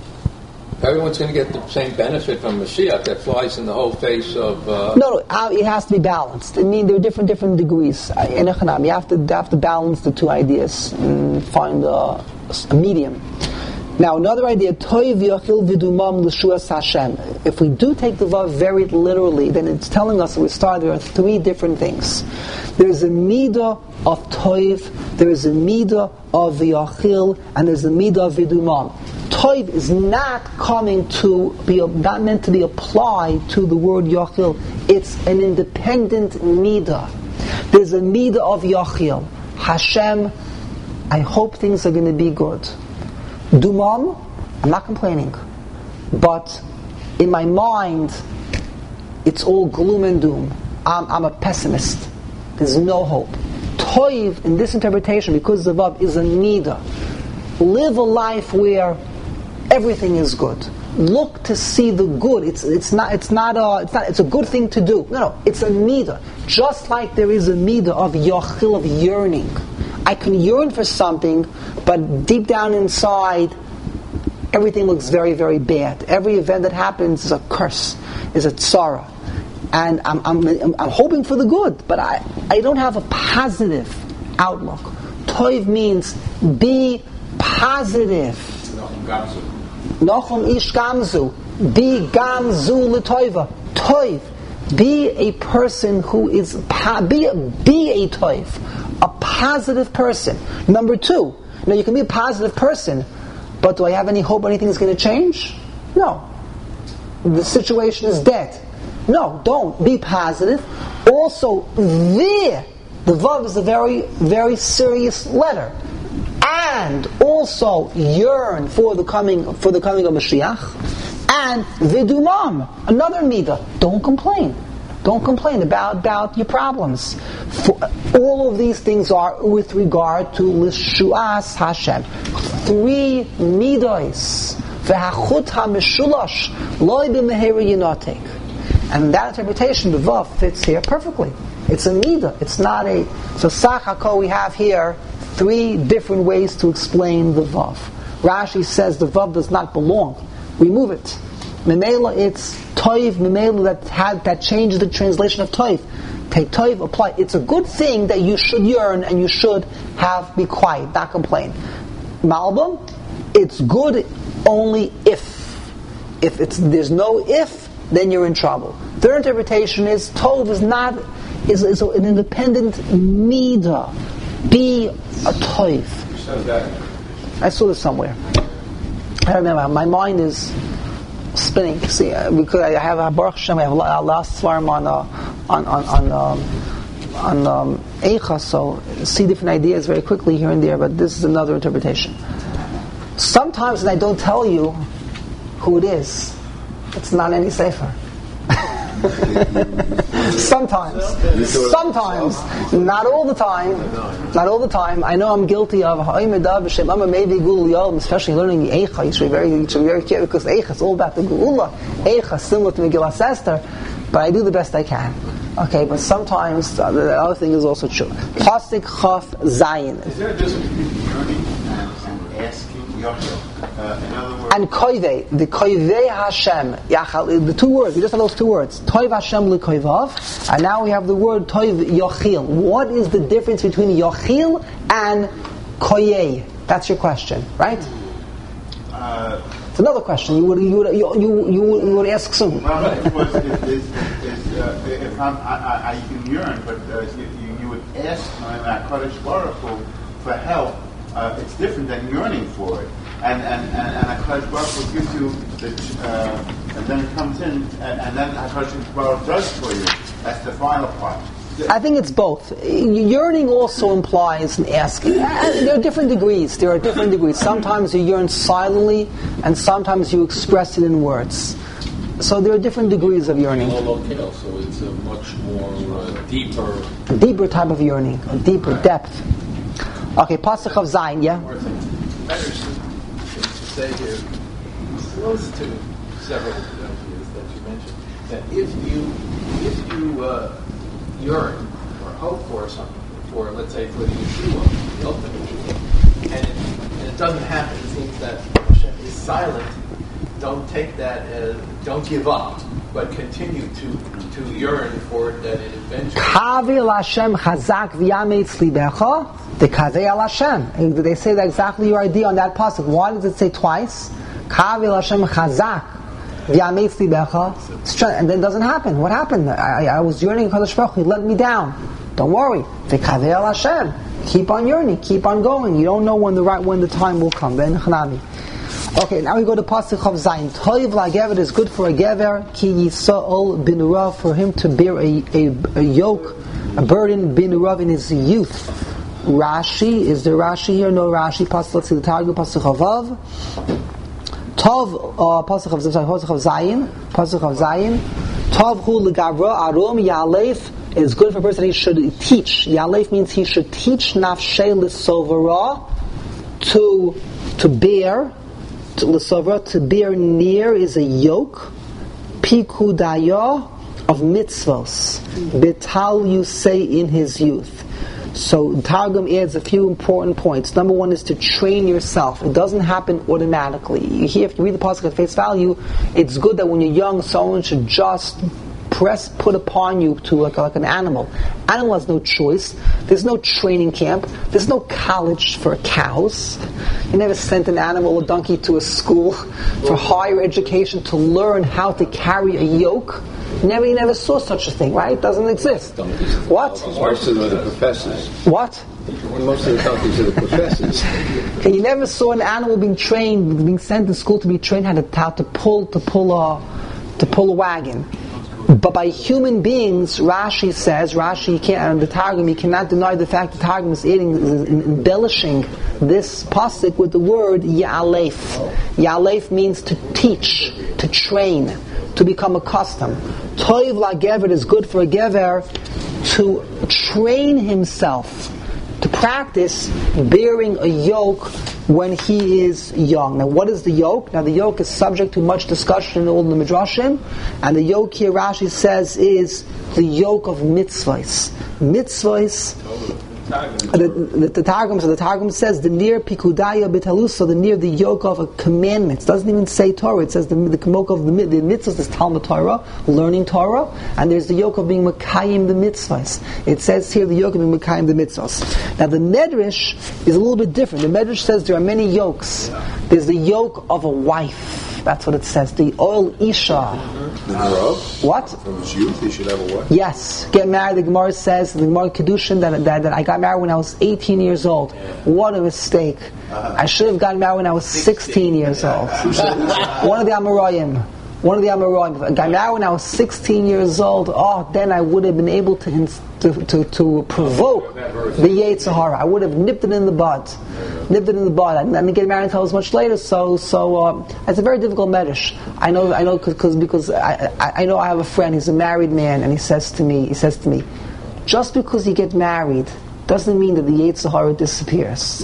Everyone's going to get the same benefit from Mashiach. That flies in the whole face of. Uh, no, no, it has to be balanced. I mean, there are different different degrees in Echanam. You have to you have to balance the two ideas and find a, a medium. Now, another idea, Toiv Yachil Vidumam L'Shuas Hashem. If we do take the Vav very literally, then it's telling us, we start, there are three different things. There's a Midah of Toiv, there is a Midah of Yachil, and there's a Midah of Vidumam. Toiv is not coming to be, not meant to be applied to the word Yachil. It's an independent Midah. There's a Midah of Yachil. Hashem, I hope things are going to be good. Dumam, I'm not complaining, but in my mind, it's all gloom and doom. I'm, I'm a pessimist. There's no hope. Toiv, in this interpretation, because the Vav is a nida. Live a life where everything is good. Look to see the good. It's it's not it's not a it's not it's a good thing to do. No, no, it's a nida. Just like there is a nida of yachil, of yearning. I can yearn for something, but deep down inside, everything looks very, very bad. Every event that happens is a curse, is a tzara. And I'm, I'm, I'm hoping for the good, but I, I don't have a positive outlook. Toiv means be positive. Nochum ish gamzu. Be gamzu l'toiva. Toiv. Be a person who is, be, be a toiv. A positive person. Number two, now you can be a positive person, but do I have any hope anything is going to change? No. The situation is dead. No, don't. Be positive. Also, the, the Vav is a very, very serious letter. And also yearn for the coming, for the coming of Mashiach. And vidumam, another midah. Don't complain. Don't complain about, about your problems. For, all of these things are with regard to L'Shuas Hashem. Three midos. V'hachut ha'meshulash loy b'meheri yinotek. And that interpretation, the Vav, fits here perfectly. It's a midah. It's not a... So Sach HaKol, we have here three different ways to explain the Vav. Rashi says the Vav does not belong. Remove it. Memela, it's Toiv, Memela, that had that changed the translation of Toiv. Take Toiv, apply. It's a good thing that you should yearn and you should have, be quiet, not complain. Malbim, it's good only if. If it's there's no if, then you're in trouble. Third interpretation is Tov is not is, is an independent midah. Be a Toiv. I saw this somewhere. I don't remember. My mind is spinning. See, uh, because I have a Baruch Hashem, I have a last svarm on uh, on on on um, on um, Eicha, so see different ideas very quickly here and there. But this is another interpretation. Sometimes, and I don't tell you who it is, it's not any safer. Sometimes, sometimes, not all the time, not all the time. I know I'm guilty of especially learning the Eicha. You should be very, you should be very careful because Eicha is all about the Geula. Eicha is similar to Megillas Esther, but I do the best I can. Okay, but sometimes uh, the other thing is also true. Pasuk Chaf Zayin. Is there a difference between yearning and asking Yachil? Uh, in other words, and koivei, the koivei Hashem, yachal, the two words, we just have those two words, toiv Hashem l'koivav, and now we have the word toiv yachil. What is the difference between yachil and koyei? That's your question, right? Uh, it's another question. You would you would you you, you, would, you would ask soon. Well, it was, it, it, it, it, uh, if I'm, I, I, I can yearn, but uh, you, you would ask uh, Kodesh Baruch Hu for help. Uh, it's different than yearning for it. And and and, and HaKadosh Baruch Hu gives you the, uh, and then it comes in, and, and then HaKadosh Baruch Hu does for you. That's the final part. I think it's both. Yearning also implies an asking. There are different degrees. There are different degrees. Sometimes you yearn silently, and sometimes you express it in words. So there are different degrees of yearning. So it's a much more uh, deeper, a deeper type of yearning, a deeper depth. Okay, Pasuk of Zayin, yeah. Better to say here, close to several ideas that you mentioned, that if you if you uh, yearn or hope for something, for let's say for the Yeshua, the ultimate Yeshua, and it, and it doesn't happen, it seems that Hashem is silent. Don't take that as, don't give up, but continue to to yearn for it, that it eventually. Kavi al Hashem chazak v'yametz libecha, the kaveh al Hashem. And they say that exactly your idea on that pasuk. Why does it say twice? Kavi al Hashem chazak v'yametz libecha, and then it doesn't happen. What happened? I, I was yearning Kadosh Baruch Hu, He let me down. Don't worry. The kaveh al Hashem. Keep on yearning. Keep on going. You don't know when the right when the time will come. Then Chanami. Okay, now we go to Pasuk of Zayin. Toiv la'gever is good for a gever, ki yisa'ol bin urav, for him to bear a, a, a yoke, a burden, bin urav, in his youth. Rashi, is there Rashi here? No Rashi. Pasuk, let's see the Targum, Pasuk of Vav. Tov, uh, Pasuk of Pasuk of Zayin, Pasuk of Zayin. Tov hu l'gavra arum ya'alef, it is good for a person that he should teach. Ya'alef means he should teach nafshei l'sovara, to, to bear, to l'sovra, to bear near is a yoke, pikudaya, of mitzvos, betal, you say in his youth. So Targum adds a few important points. Number one is to train yourself. It doesn't happen automatically. You hear, if you read the pasuk at face value, it's good that when you're young, someone should just press, put upon you to like, like an animal. Animal has no choice. There's no training camp. There's no college for cows. You never sent an animal or donkey to a school for higher education to learn how to carry a yoke. You never, you never saw such a thing, right? It doesn't exist. What? Most of them are the professors. What? Most of the donkeys are the professors. Okay, you never saw an animal being trained, being sent to school to be trained how to, how to pull, to pull a, to pull a wagon. But by human beings, Rashi says, Rashi, you can't, and the Targum, you cannot deny the fact that the Targum is, adding, is embellishing this pasuk with the word Ya'alef. Ya'alef means to teach, to train, to become accustomed. Toiv la'gever is good for a gever to train himself, to practice bearing a yoke when he is young. Now, what is the yoke? Now, the yoke is subject to much discussion in all the midrashim, and the yoke here, Rashi says, is the yoke of mitzvahs. Mitzvahs. The, the, the Targum, so the Targum says the near pikudaya bitalusa, the near the yoke of a commandment. It doesn't even say Torah. It says the the yoke of the, the mitzvahs is Talmud Torah, learning Torah, and there's the yoke of being Mekayim the mitzvahs. It says here the yoke of being Mekayim the mitzvahs. Now the Medrash is a little bit different. The Medrash says there are many yokes. There's the yoke of a wife. That's what it says. The oil isha. What? From his youth, he should have a wife. Yes. Get married. The Gemara says, the Gemara Kedushin, that, that, that I got married when I was eighteen years old. What a mistake. Uh-huh. I should have gotten married when I was sixteen years old. One of the Amoraim. One of the Amoraim. I got married when I was sixteen years old. Oh, then I would have been able to to, to, to provoke the Yetzer Hara. I would have nipped it in the bud. Nipped it in the bud. I didn't get married until it was much later, so so uh, it's a very difficult medrash. I know, I know, cause, because I, I I know I have a friend. He's a married man, and he says to me, he says to me, just because you get married doesn't mean that the Yetzer Hara disappears.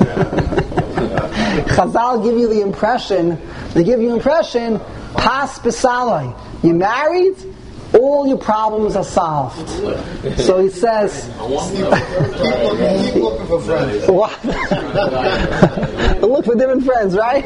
Chazal give you the impression, they give you the impression, pas b'salai. You married, all your problems are solved. So he says, Keep looking for friends. what? Look for different friends, right?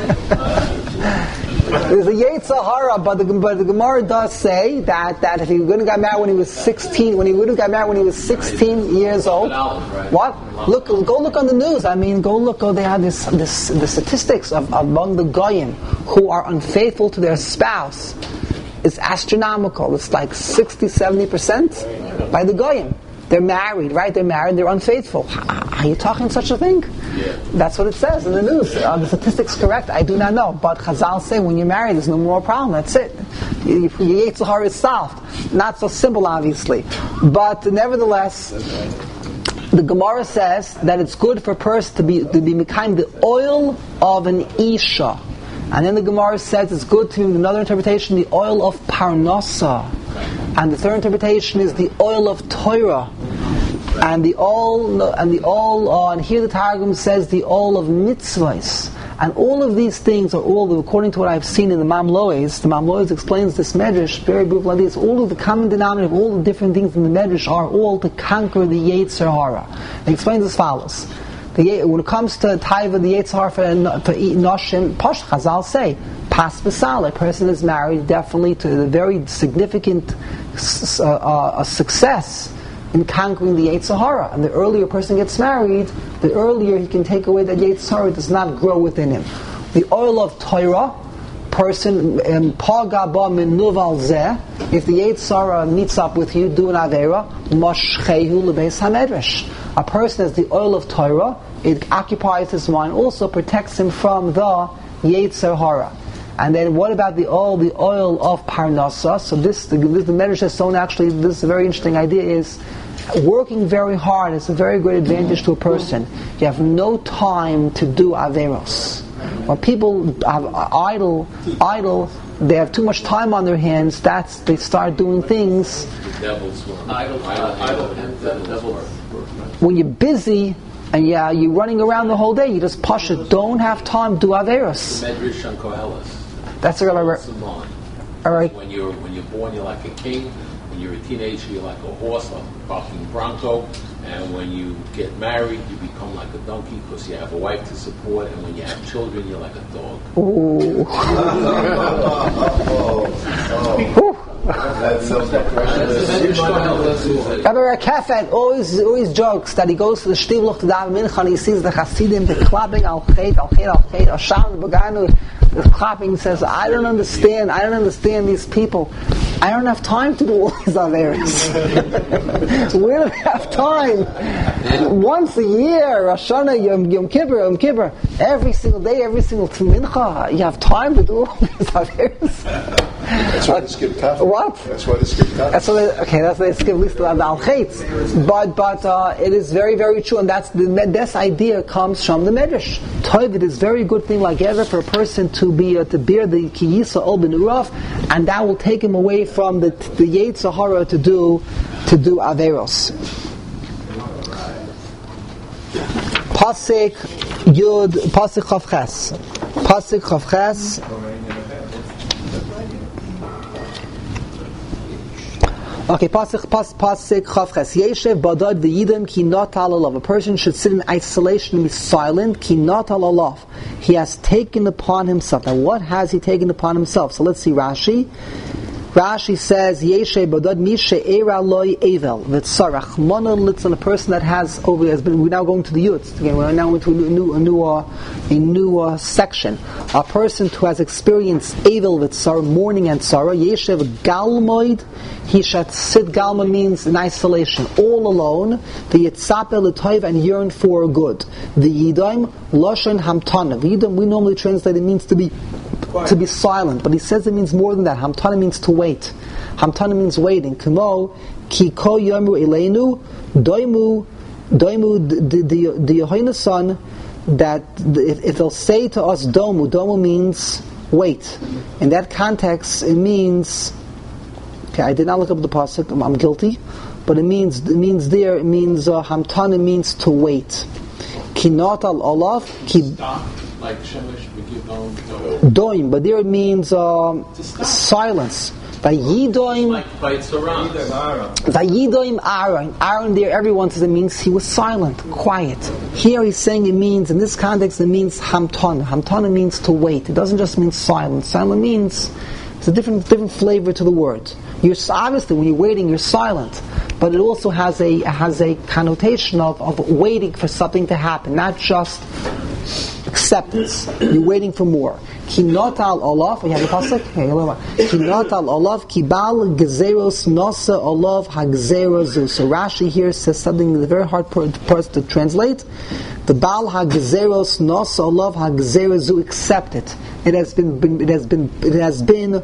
There's a Yetzer Hara, but the, but the Gemara does say that, that if he would have got married when he was sixteen, when he would have got married when he was sixteen years old, what? Look, go look on the news. I mean, go look. Oh, they have this, this the statistics of among the goyim who are unfaithful to their spouse. It's astronomical. It's like sixty, seventy percent by the goyim. They're married, right? They're married, they're unfaithful. Are you talking such a thing? Yeah. That's what it says in the news. Are the statistics correct? I do not know. But Chazal say when you're married, there's no more problem. That's it. Your Yetzer Hara is solved. Not so simple, obviously. But nevertheless, the Gemara says that it's good for a person to be to be mekayim the oil of an isha. And then the Gemara says it's good to, another interpretation, the oil of parnasa. And the third interpretation is the oil of Torah. And the oil, and the oil, uh, and here the Targum says the oil of mitzvahs. And all of these things are all, according to what I've seen in the Mamloes, the Mamloes explains this medrash very briefly like this. All of the common denominator of all the different things in the medrash are all to conquer the Yetzer Hara. It explains as follows. The, when it comes to taiva, the Yetzer Hara for, for Noshim, Posh Chazal say, Has Basal, a person is married definitely to a very significant uh, uh, a success in conquering the Yetzer Hara. And the earlier a person gets married, the earlier he can take away that Yetzer Hara does not grow within him. The oil of Torah, person, Pagaba min nuval zeh, if the Yetzer Hara meets up with you, do an Avera, Moshchehu lebeis HaMedrash. A person has the oil of Torah, it occupies his mind, also protects him from the Yetzer Hara. And then what about the oil, the oil of Parnasa? So this, the, this, the Medrash Stone actually, this is a very interesting idea, is working very hard is a very great advantage to a person. You have no time to do Averos. When people have idle, idle, they have too much time on their hands, that's, they start doing things. The devil's work. Idle, idle, idle, and the devil's work. When you're busy, and yeah, you're running around the whole day, you just push it, don't have time to do Averos. Medrash and Koheles. That's a right. All right. When you're when you're born, you're like a king. When you're a teenager, you're like a horse, like a barking bronco. And when you get married, you become like a donkey because you have a wife to support. And when you have children, you're like a dog. Ooh. Rabbi Kefet always always jokes that he goes to the Shtivluch to daven mincha and he sees the Hasidim the clapping al chet al chet al chet Asham Beganu. The clapping says, I don't understand, I don't understand these people. I don't have time to do all these Averos. We don't have time. Once a year, Rosh Hashanah, Yom, Yom Kippur, Yom Kippur, every single day, every single mincha, you have time to do all these Averos. That's why they skip kafir. What? That's why they skip kafir. That's why they, okay, that's why they skip at least the al chetz. But but uh, it is very very true, and that's the this idea comes from the Medrash. Toiv, it is a very good thing like ever for a person to be uh, to bear the kiyisa ol ben urav, and that will take him away from the the Yetzer Hara to do to do averos. Pasuk Yud Pasuk Chav Ches Pasuk Chav Ches. Okay, pasuk pas pasuk chav ches yeshev badad v'yidem ki not alalav. A person should sit in isolation and be silent. Ki not alalav. He has taken upon himself. Now, what has he taken upon himself? So let's see Rashi. Rashi says yeshev badad mishe era loy evel v'tzarach mana litzon. A person that has over has been. We're now going to the Yutz. Again, we're now into a new a new uh, a new uh, section. A person who has experienced evel v'tzar, mourning and sorrow. Yeshev galmoid. He should sit, galma means in isolation, all alone. The yitzapeh l'toiv, and yearn for good. The yidaim loshen hamtana. The yidaim we normally translate it means to be to be silent, but he says it means more than that. Hamtana means to wait. Hamtana means waiting. Kamo ki ko yomru eleinu doimu doimu the the the Yohaina son that if, if they'll say to us domu, domu means wait. In that context, it means. Okay, I did not look up the pasuk. I'm, I'm guilty, but it means it means there. It means uh, hamtana means to wait. Kinot al olav ki like shemesh begivon doim, but there it means uh, silence. Vayidoim like Vayitzarah. Vayidoim Aaron. Aaron there, everyone says it means he was silent, quiet. Here he's saying it means, in this context, it means hamtana. Hamtana means to wait. It doesn't just mean silent. Silent means it's a different different flavor to the word. You're obviously when you're waiting, you're silent, but it also has a has a connotation of, of waiting for something to happen, not just acceptance. You're waiting for more. Kinot al olav. We have the pasuk. Kinot al olav kibal gezeros nosa olav hagzerozu. So Rashi here says something that's very hard for us to translate. The bal hagzeros nosa olav hagzerozu. Accept it. It has been, been. It has been. It has been.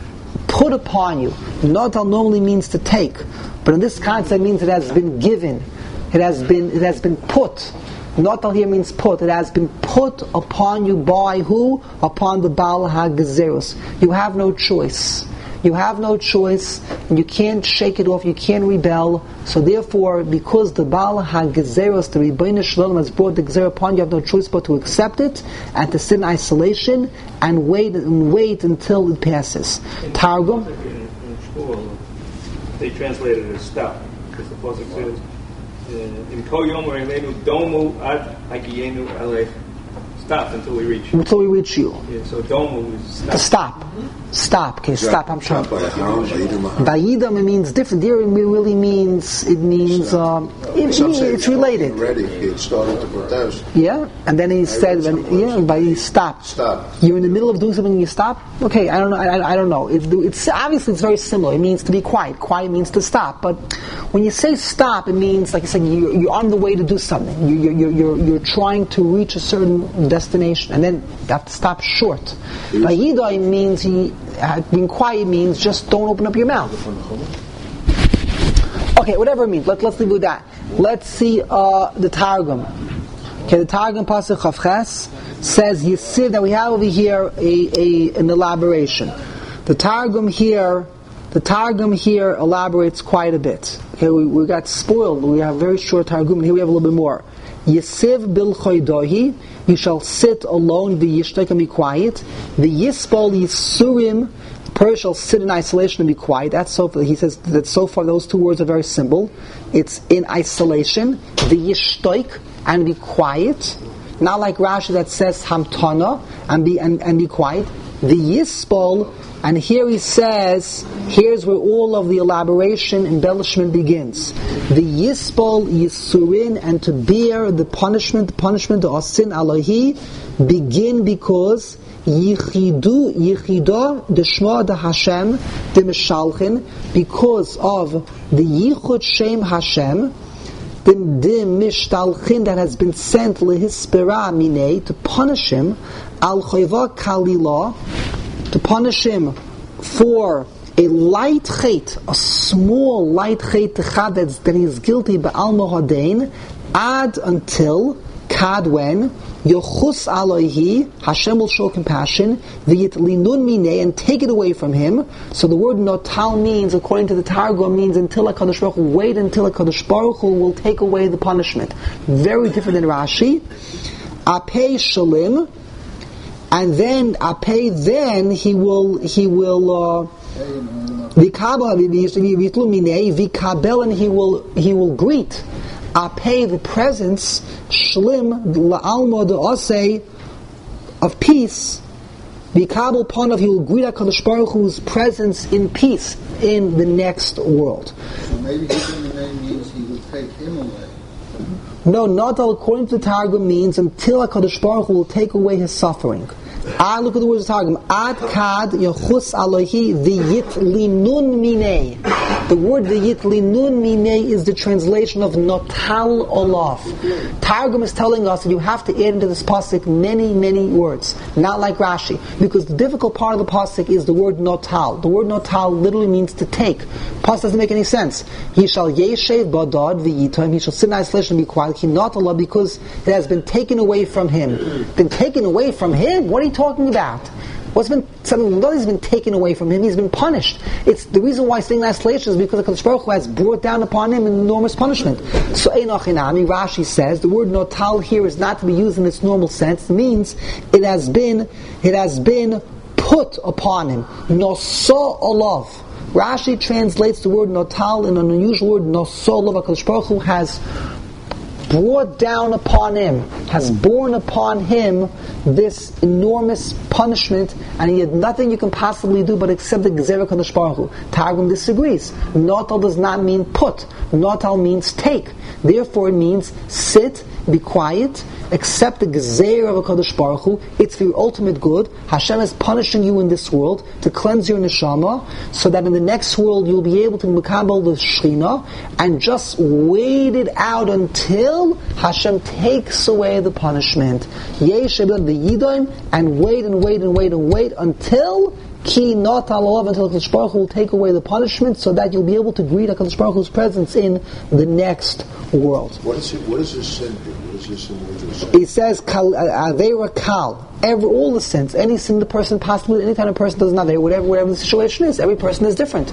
Put upon you. Notal normally means to take, but in this context it means it has been given. It has been it has been put. Notal here means put. It has been put upon you by who? Upon the Baal HaGezeros. You have no choice. You have no choice, and you can't shake it off. You can't rebel. So therefore, because the Baal HaGezeros, the Rebbeinu Shalom, has brought the Gezer upon you, you have no choice but to accept it and to sit in isolation and wait and wait until it passes. Targum. In, in school, they translated it as stop, because the pasuk says, "In Ko Yom Re'Leinu Domu Ad Hagiyenu Alei." stop until we reach you. Until we reach you. Yeah, so don't move. Stop. To stop. Stop. Okay, stop. I'm trying. Vayidam, it means different. There it really means, it means, um, it, it means it's related. Ready, he had started to protest. Yeah, and then he said, when, yeah, by he stopped. Stop. You're in the middle of doing something and you stop? Okay, I don't know. I, I don't know. It, it's obviously it's very similar. It means to be quiet. Quiet means to stop. But when you say stop, it means, like I said, you, you're on the way to do something. You, you're, you're, you're trying to reach a certain destination, and then you have to stop short. Vayidai means he, uh, being quiet means just don't open up your mouth. Okay, whatever it means. Let, let's leave it with that. Let's see uh, the Targum. Okay, the Targum Pasuk Chav Ches says Yisiv, that we have over here a, a an elaboration. The Targum here, the Targum here elaborates quite a bit. Okay, we, we got spoiled. We have very short Targum, and here we have a little bit more. Yisiv bil choidohi, you shall sit alone, v'yishtek, and be quiet. V'yispol yisurim, the person shall sit in isolation and be quiet. That's so. He says that so far those two words are very simple. It's in isolation. V'yishtek, and be quiet. Not like Rashi that says hamtana, and be and, and be quiet. V'yispol, and here he says, here's where all of the elaboration, embellishment begins. The yispol yisurin, and to bear the punishment, the punishment of sin alahi, begin because yichidu yichidah deshma de Hashem de mishalchin, because of the yichud shem Hashem, the mishtalchin that has been sent lehispera minei, to punish him al chayva kalila, to punish him for a light chait, a small light chait that he is guilty ba'al mohadein, ad until, kad when, yochus alohi, Hashem will show compassion, v'yit linun minei, and take it away from him. So the word notal means, according to the Targum, means until HaKadosh Baruch Hu, wait until HaKadosh Baruch Hu will take away the punishment. Very different than Rashi. Apei shalim, and then apei, then he will he will vikabel uh, and he will he will greet apei, the presence shlim la'alma de'aseh, of peace. Vikabel panav, he will greet HaKadosh Baruch Hu's presence in peace in the next world. So maybe his name means he will take him away. No, not all, according to the Targum, means until HaKadosh Baruch Hu will take away his suffering. I look at the words of the Targum. Ad kad yachus alohi v'yit linun minei. The word v'yit linun minei is the translation of notal olav. Targum is telling us that you have to add into this pasuk many, many words. Not like Rashi. Because the difficult part of the pasuk is the word notal. The word notal literally means to take. Pasuk doesn't make any sense. He shall yeshev badad v'yitam. He shall sit in isolation and be quiet. He not Allah, because it has been taken away from him. Been taken away from him? What are you talking about? What's been something that has been taken away from him? He's been punished. It's the reason why staying in isolation is because the HaKadosh Baruch Hu has brought down upon him an enormous punishment. So Einochinami, Rashi says the word notal here is not to be used in its normal sense. It means it has been it has been put upon him. Noso olav. Rashi translates the word notal in an unusual word, noso olav. HaKadosh Baruch Hu has brought down upon him, has borne upon him this enormous punishment, and he had nothing you can possibly do but accept the Gezerah Kadosh Baruch Hu. Targum disagrees. Notal does not mean put. Notal means take. Therefore it means sit, be quiet, accept the Gezerah of HaKadosh Baruch Hu. It's for your ultimate good. Hashem is punishing you in this world to cleanse your neshama, so that in the next world you'll be able to mekabel the Shechina, and just wait it out until Hashem takes away the punishment. Yeshebel the Yidoim, and wait and wait and wait and wait until Ki not alav, until HaKadosh Baruch Hu will take away the punishment, so that you'll be able to greet HaKadosh Baruch Hu's presence in the next world. What is it? What is this sin? What is this sin? It says kal avera kal. Every all the sins, any sin the person possibly, any time a person does not, whatever whatever the situation is, every person is different.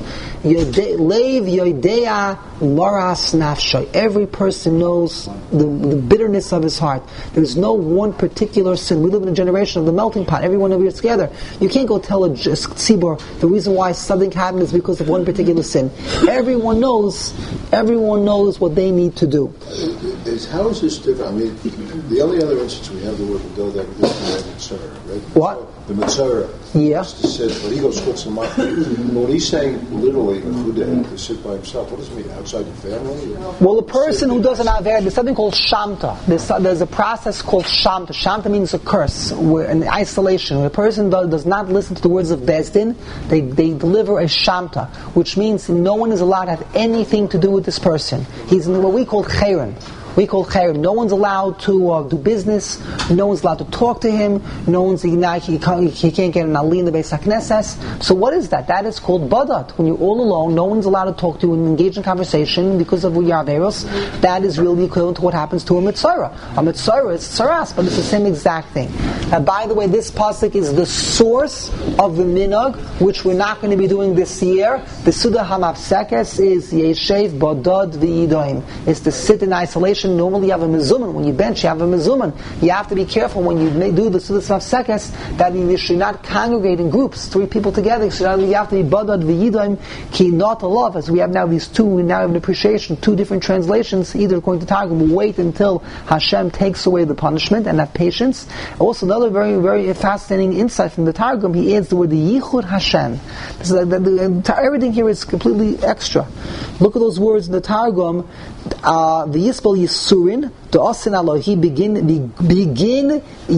Leiv yoidea maras nafshay. Every person knows the, the bitterness of his heart. There's no one particular sin. We live in a generation of the melting pot. Everyone over here together. You can't go tell a tzibur the reason why something happened is because of one particular sin. Everyone knows. Everyone knows what they need to do. Is, how is this different? I mean, The only other instance we have the word Medodag is the Mitzvah, right? What? The Mitzvah. Yeah. To sit, but he goes schutz and when he's saying literally to sit by himself, what does it mean? Outside your family? Well, a person who doesn't have aver, there's something called shamta. There's, there's a process called shamta. Shamta means a curse, where an isolation. When a person does, does not listen to the words of Bezdin, they, they deliver a shamta, which means no one is allowed to have anything to do with this person. He's in what we call chayron. We call chayrim. No one's allowed to uh, do business. No one's allowed to talk to him. No one's he, he, can't, he can't get an ali in the Beis HaKnesses. So what is that? That is called badat. When you're all alone, no one's allowed to talk to you and engage in conversation because of your averos. That is really equivalent to what happens to a mitzvah. A mitzvah is tzaras, but it's the same exact thing. Now, by the way, this pasuk is the source of the minhag, which we're not going to be doing this year. The Suda Hamapsekes is yeshev badad v'idoim. It's to sit in isolation. Normally you have a mezuman. When you bench, you have a mezuman. You have to be careful when you do the Sudas Mafsekes that you should not congregate in groups, three people together. So you have to be badad v'yidoim ki not a love. As we have now these two, we now have an appreciation, two different translations, either according to Targum, wait until Hashem takes away the punishment and have patience. Also another very, very fascinating insight from the Targum, he adds the word the Yichud Hashem. So the, the, the, everything here is completely extra. Look at those words in the Targum. Uh, the Yispel Yisurin, the Osin Alohi begin begin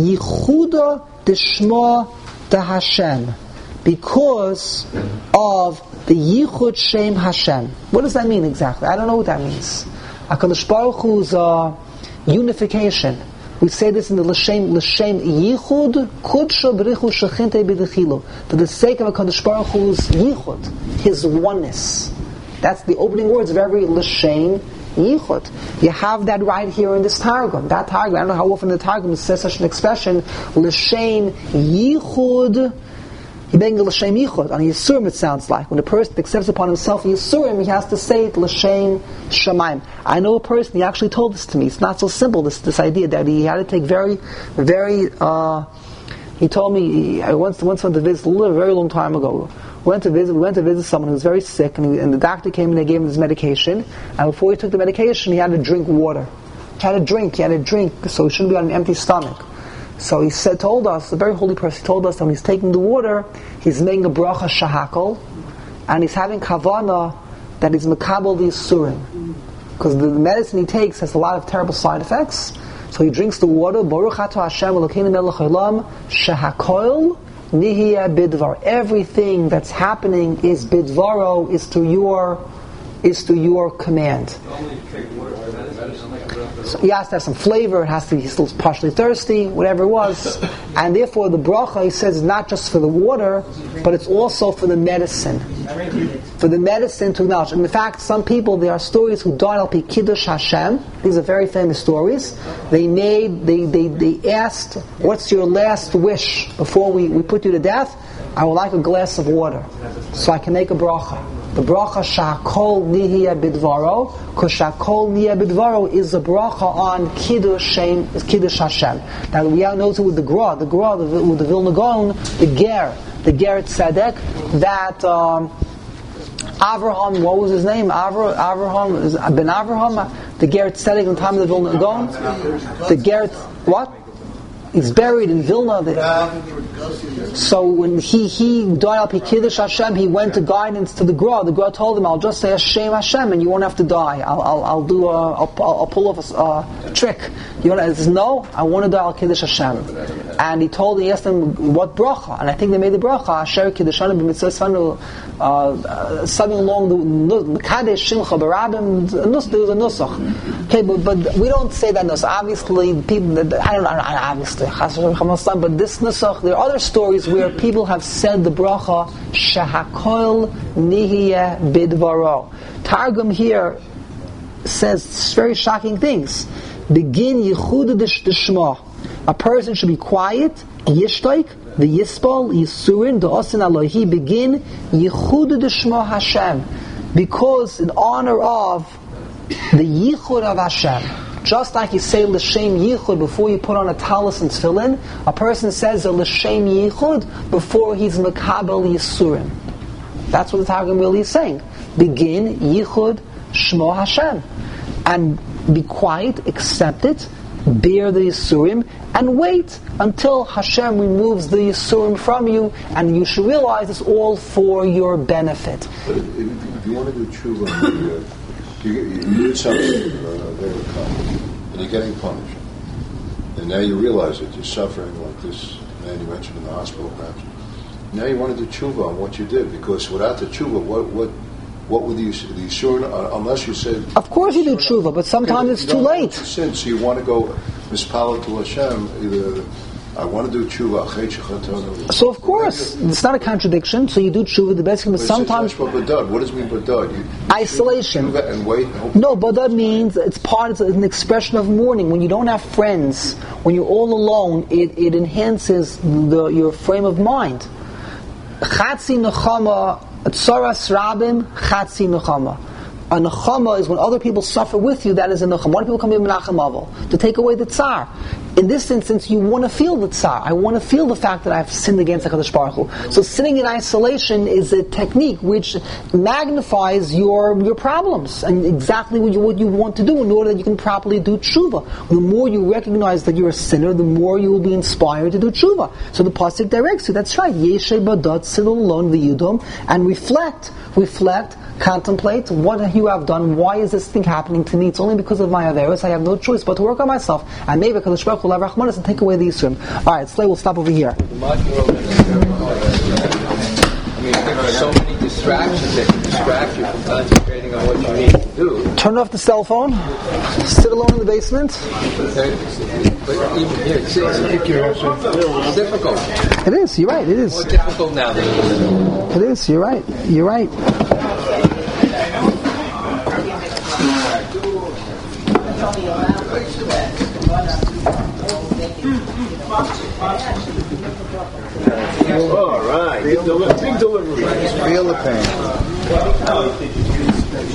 Yichuda Deshma the Hashem, because of the Yichud Shem Hashem. What does that mean exactly? I don't know what that means. HaKadosh Baruch Hu's uh, unification. We say this in the L'Shem L'Shem Yichud Kudsha B'Richu Shechinte B'Dechilu, for the sake of HaKadosh Baruch Hu's Yichud, His oneness. That's the opening words of every L'Shem Yichud. You have that right here in this Targum. That Targum, I don't know how often the Targum says such an expression, L'Shem Yichud, he being L'Shem Yichud. On Yisurim it sounds like. When a person accepts upon himself Yisurim, he has to say it L'Shem Shamayim. I know a person, he actually told this to me. It's not so simple, this this idea that he had to take very, very, uh, he told me, he, I once, once went to visit, a little, very long time ago, went to visit, we went to visit someone who was very sick, and, he, and the doctor came and they gave him his medication, and before he took the medication, he had to drink water. He had to drink, he had to drink, so he shouldn't be on an empty stomach. So he said, told us, a very holy person, he told us that when he's taking the water, he's making a bracha shahakol, and he's having kavana that he's makabel the yisurim. Because the medicine he takes has a lot of terrible side effects. So he drinks the water, Baruch Atah Hashem Elokeinu melech haolam, shahakol nihiyah bidvar. Everything that's happening is bidvaro, is to your, is to your command. So he has to have some flavor, it has to be, he's still partially thirsty, whatever it was. And therefore the bracha, he says, is not just for the water, but it's also for the medicine. For the medicine to acknowledge. And in fact, some people, there are stories who died al pi Kiddush Hashem. These are very famous stories. They made, they, they, they asked, what's your last wish before we, we put you to death? I would like a glass of water, so I can make a bracha. The bracha shakol nihiyah bidvaro, because shakol nihiyah bidvaro is a bracha on Kiddush Shem, Kiddush Hashem. Now we all know it with the Gra, the Gra, the, with the Vilna Gaon, the Ger, the Ger Tzedek, that um, Avraham, what was his name? Avra, Avraham, is Ben Avraham, the Ger Tzedek in the time of the Vilna Gaon, the Ger, what? He's buried in Vilna. So when he he died al pi Kiddush Hashem, he went to guidance to the Gra. The Gra told him, "I'll just say Hashem Hashem, and you won't have to die. I'll I'll, I'll do a I'll, I'll pull off a, a trick." You know, he says, "No, I want to die al Kiddush Hashem." And he told, he asked them, "What bracha?" And I think they made the bracha Asher Kiddushan b'mitzvah uh something along the Kadesh Shimcha Barabim. There was a nusach. Okay, but but we don't say that nusach. Obviously, people. I don't know. Obviously. But this nusach, there are other stories where people have said the bracha shahakol nihiyah bidvaro. Targum here says very shocking things. Begin yichud d'shma. A person should be quiet. Yishtoik the yispol yisurin the osin alohi. Begin yichud d'shma Hashem, because in honor of the yichud of Hashem. Just like you say l'shem yichud before you put on a talis and tefillin, a person says a l'shem yichud before he's makabel yisurim. That's what the Targum really is saying. Begin yichud shmo Hashem, and be quiet, accept it, bear the Yisurim, and wait until Hashem removes the Yisurim from you, and you should realize it's all for your benefit. But if, if, if you want to do tshuva, you, you, you did something uh, very common, and you're getting punished. And now you realize that you're suffering like this man you mentioned in the hospital, perhaps. Now you want to do tshuva on what you did, because without the tshuva, what what what would the the yisurim, uh, unless you said... Of course you do tshuva, but sometimes it's too late. Since you want to go mispalel to Hashem, either I want to do tshuva, achet shechatonu. So of course, it's not a contradiction. So you do tshuva, the best thing, but sometimes... But badad, what does it mean badad? You, Isolation. You and wait. And no, badad means it's part, it's an expression of mourning. When you don't have friends, when you're all alone, it, it enhances the, your frame of mind. Chatzi nechama, tzaras rabim, chatzi nechama. A nechama is when other people suffer with you, that is a nechama. Why do people come to Menachem Aval? To take away the tsar. In this instance, you want to feel the tsar. I want to feel the fact that I've sinned against HaKadosh Baruch Hu. So sitting in isolation is a technique which magnifies your your problems and exactly what you, what you want to do in order that you can properly do tshuva. The more you recognize that you're a sinner, the more you will be inspired to do tshuva. So the pasuk directs you. That's right. Yeshei badat sit alone v'yudom, and reflect, reflect. Contemplate what you have done. Why is this thing happening to me? It's only because of my averos. I have no choice but to work on myself. And maybe HaKadosh Baruch Hu will have Rachmanis and take away the Yisurim. All right, Slay, we'll stop over here. I mean, there are so many distractions that can distract you from concentrating on what you need to do. Turn off the cell phone. Sit alone in the basement. But even here, it's, it's difficult. It is. You're right. It is. More difficult now than it is. It is. You're right. You're right. All right. Big delivery. Feel the pain.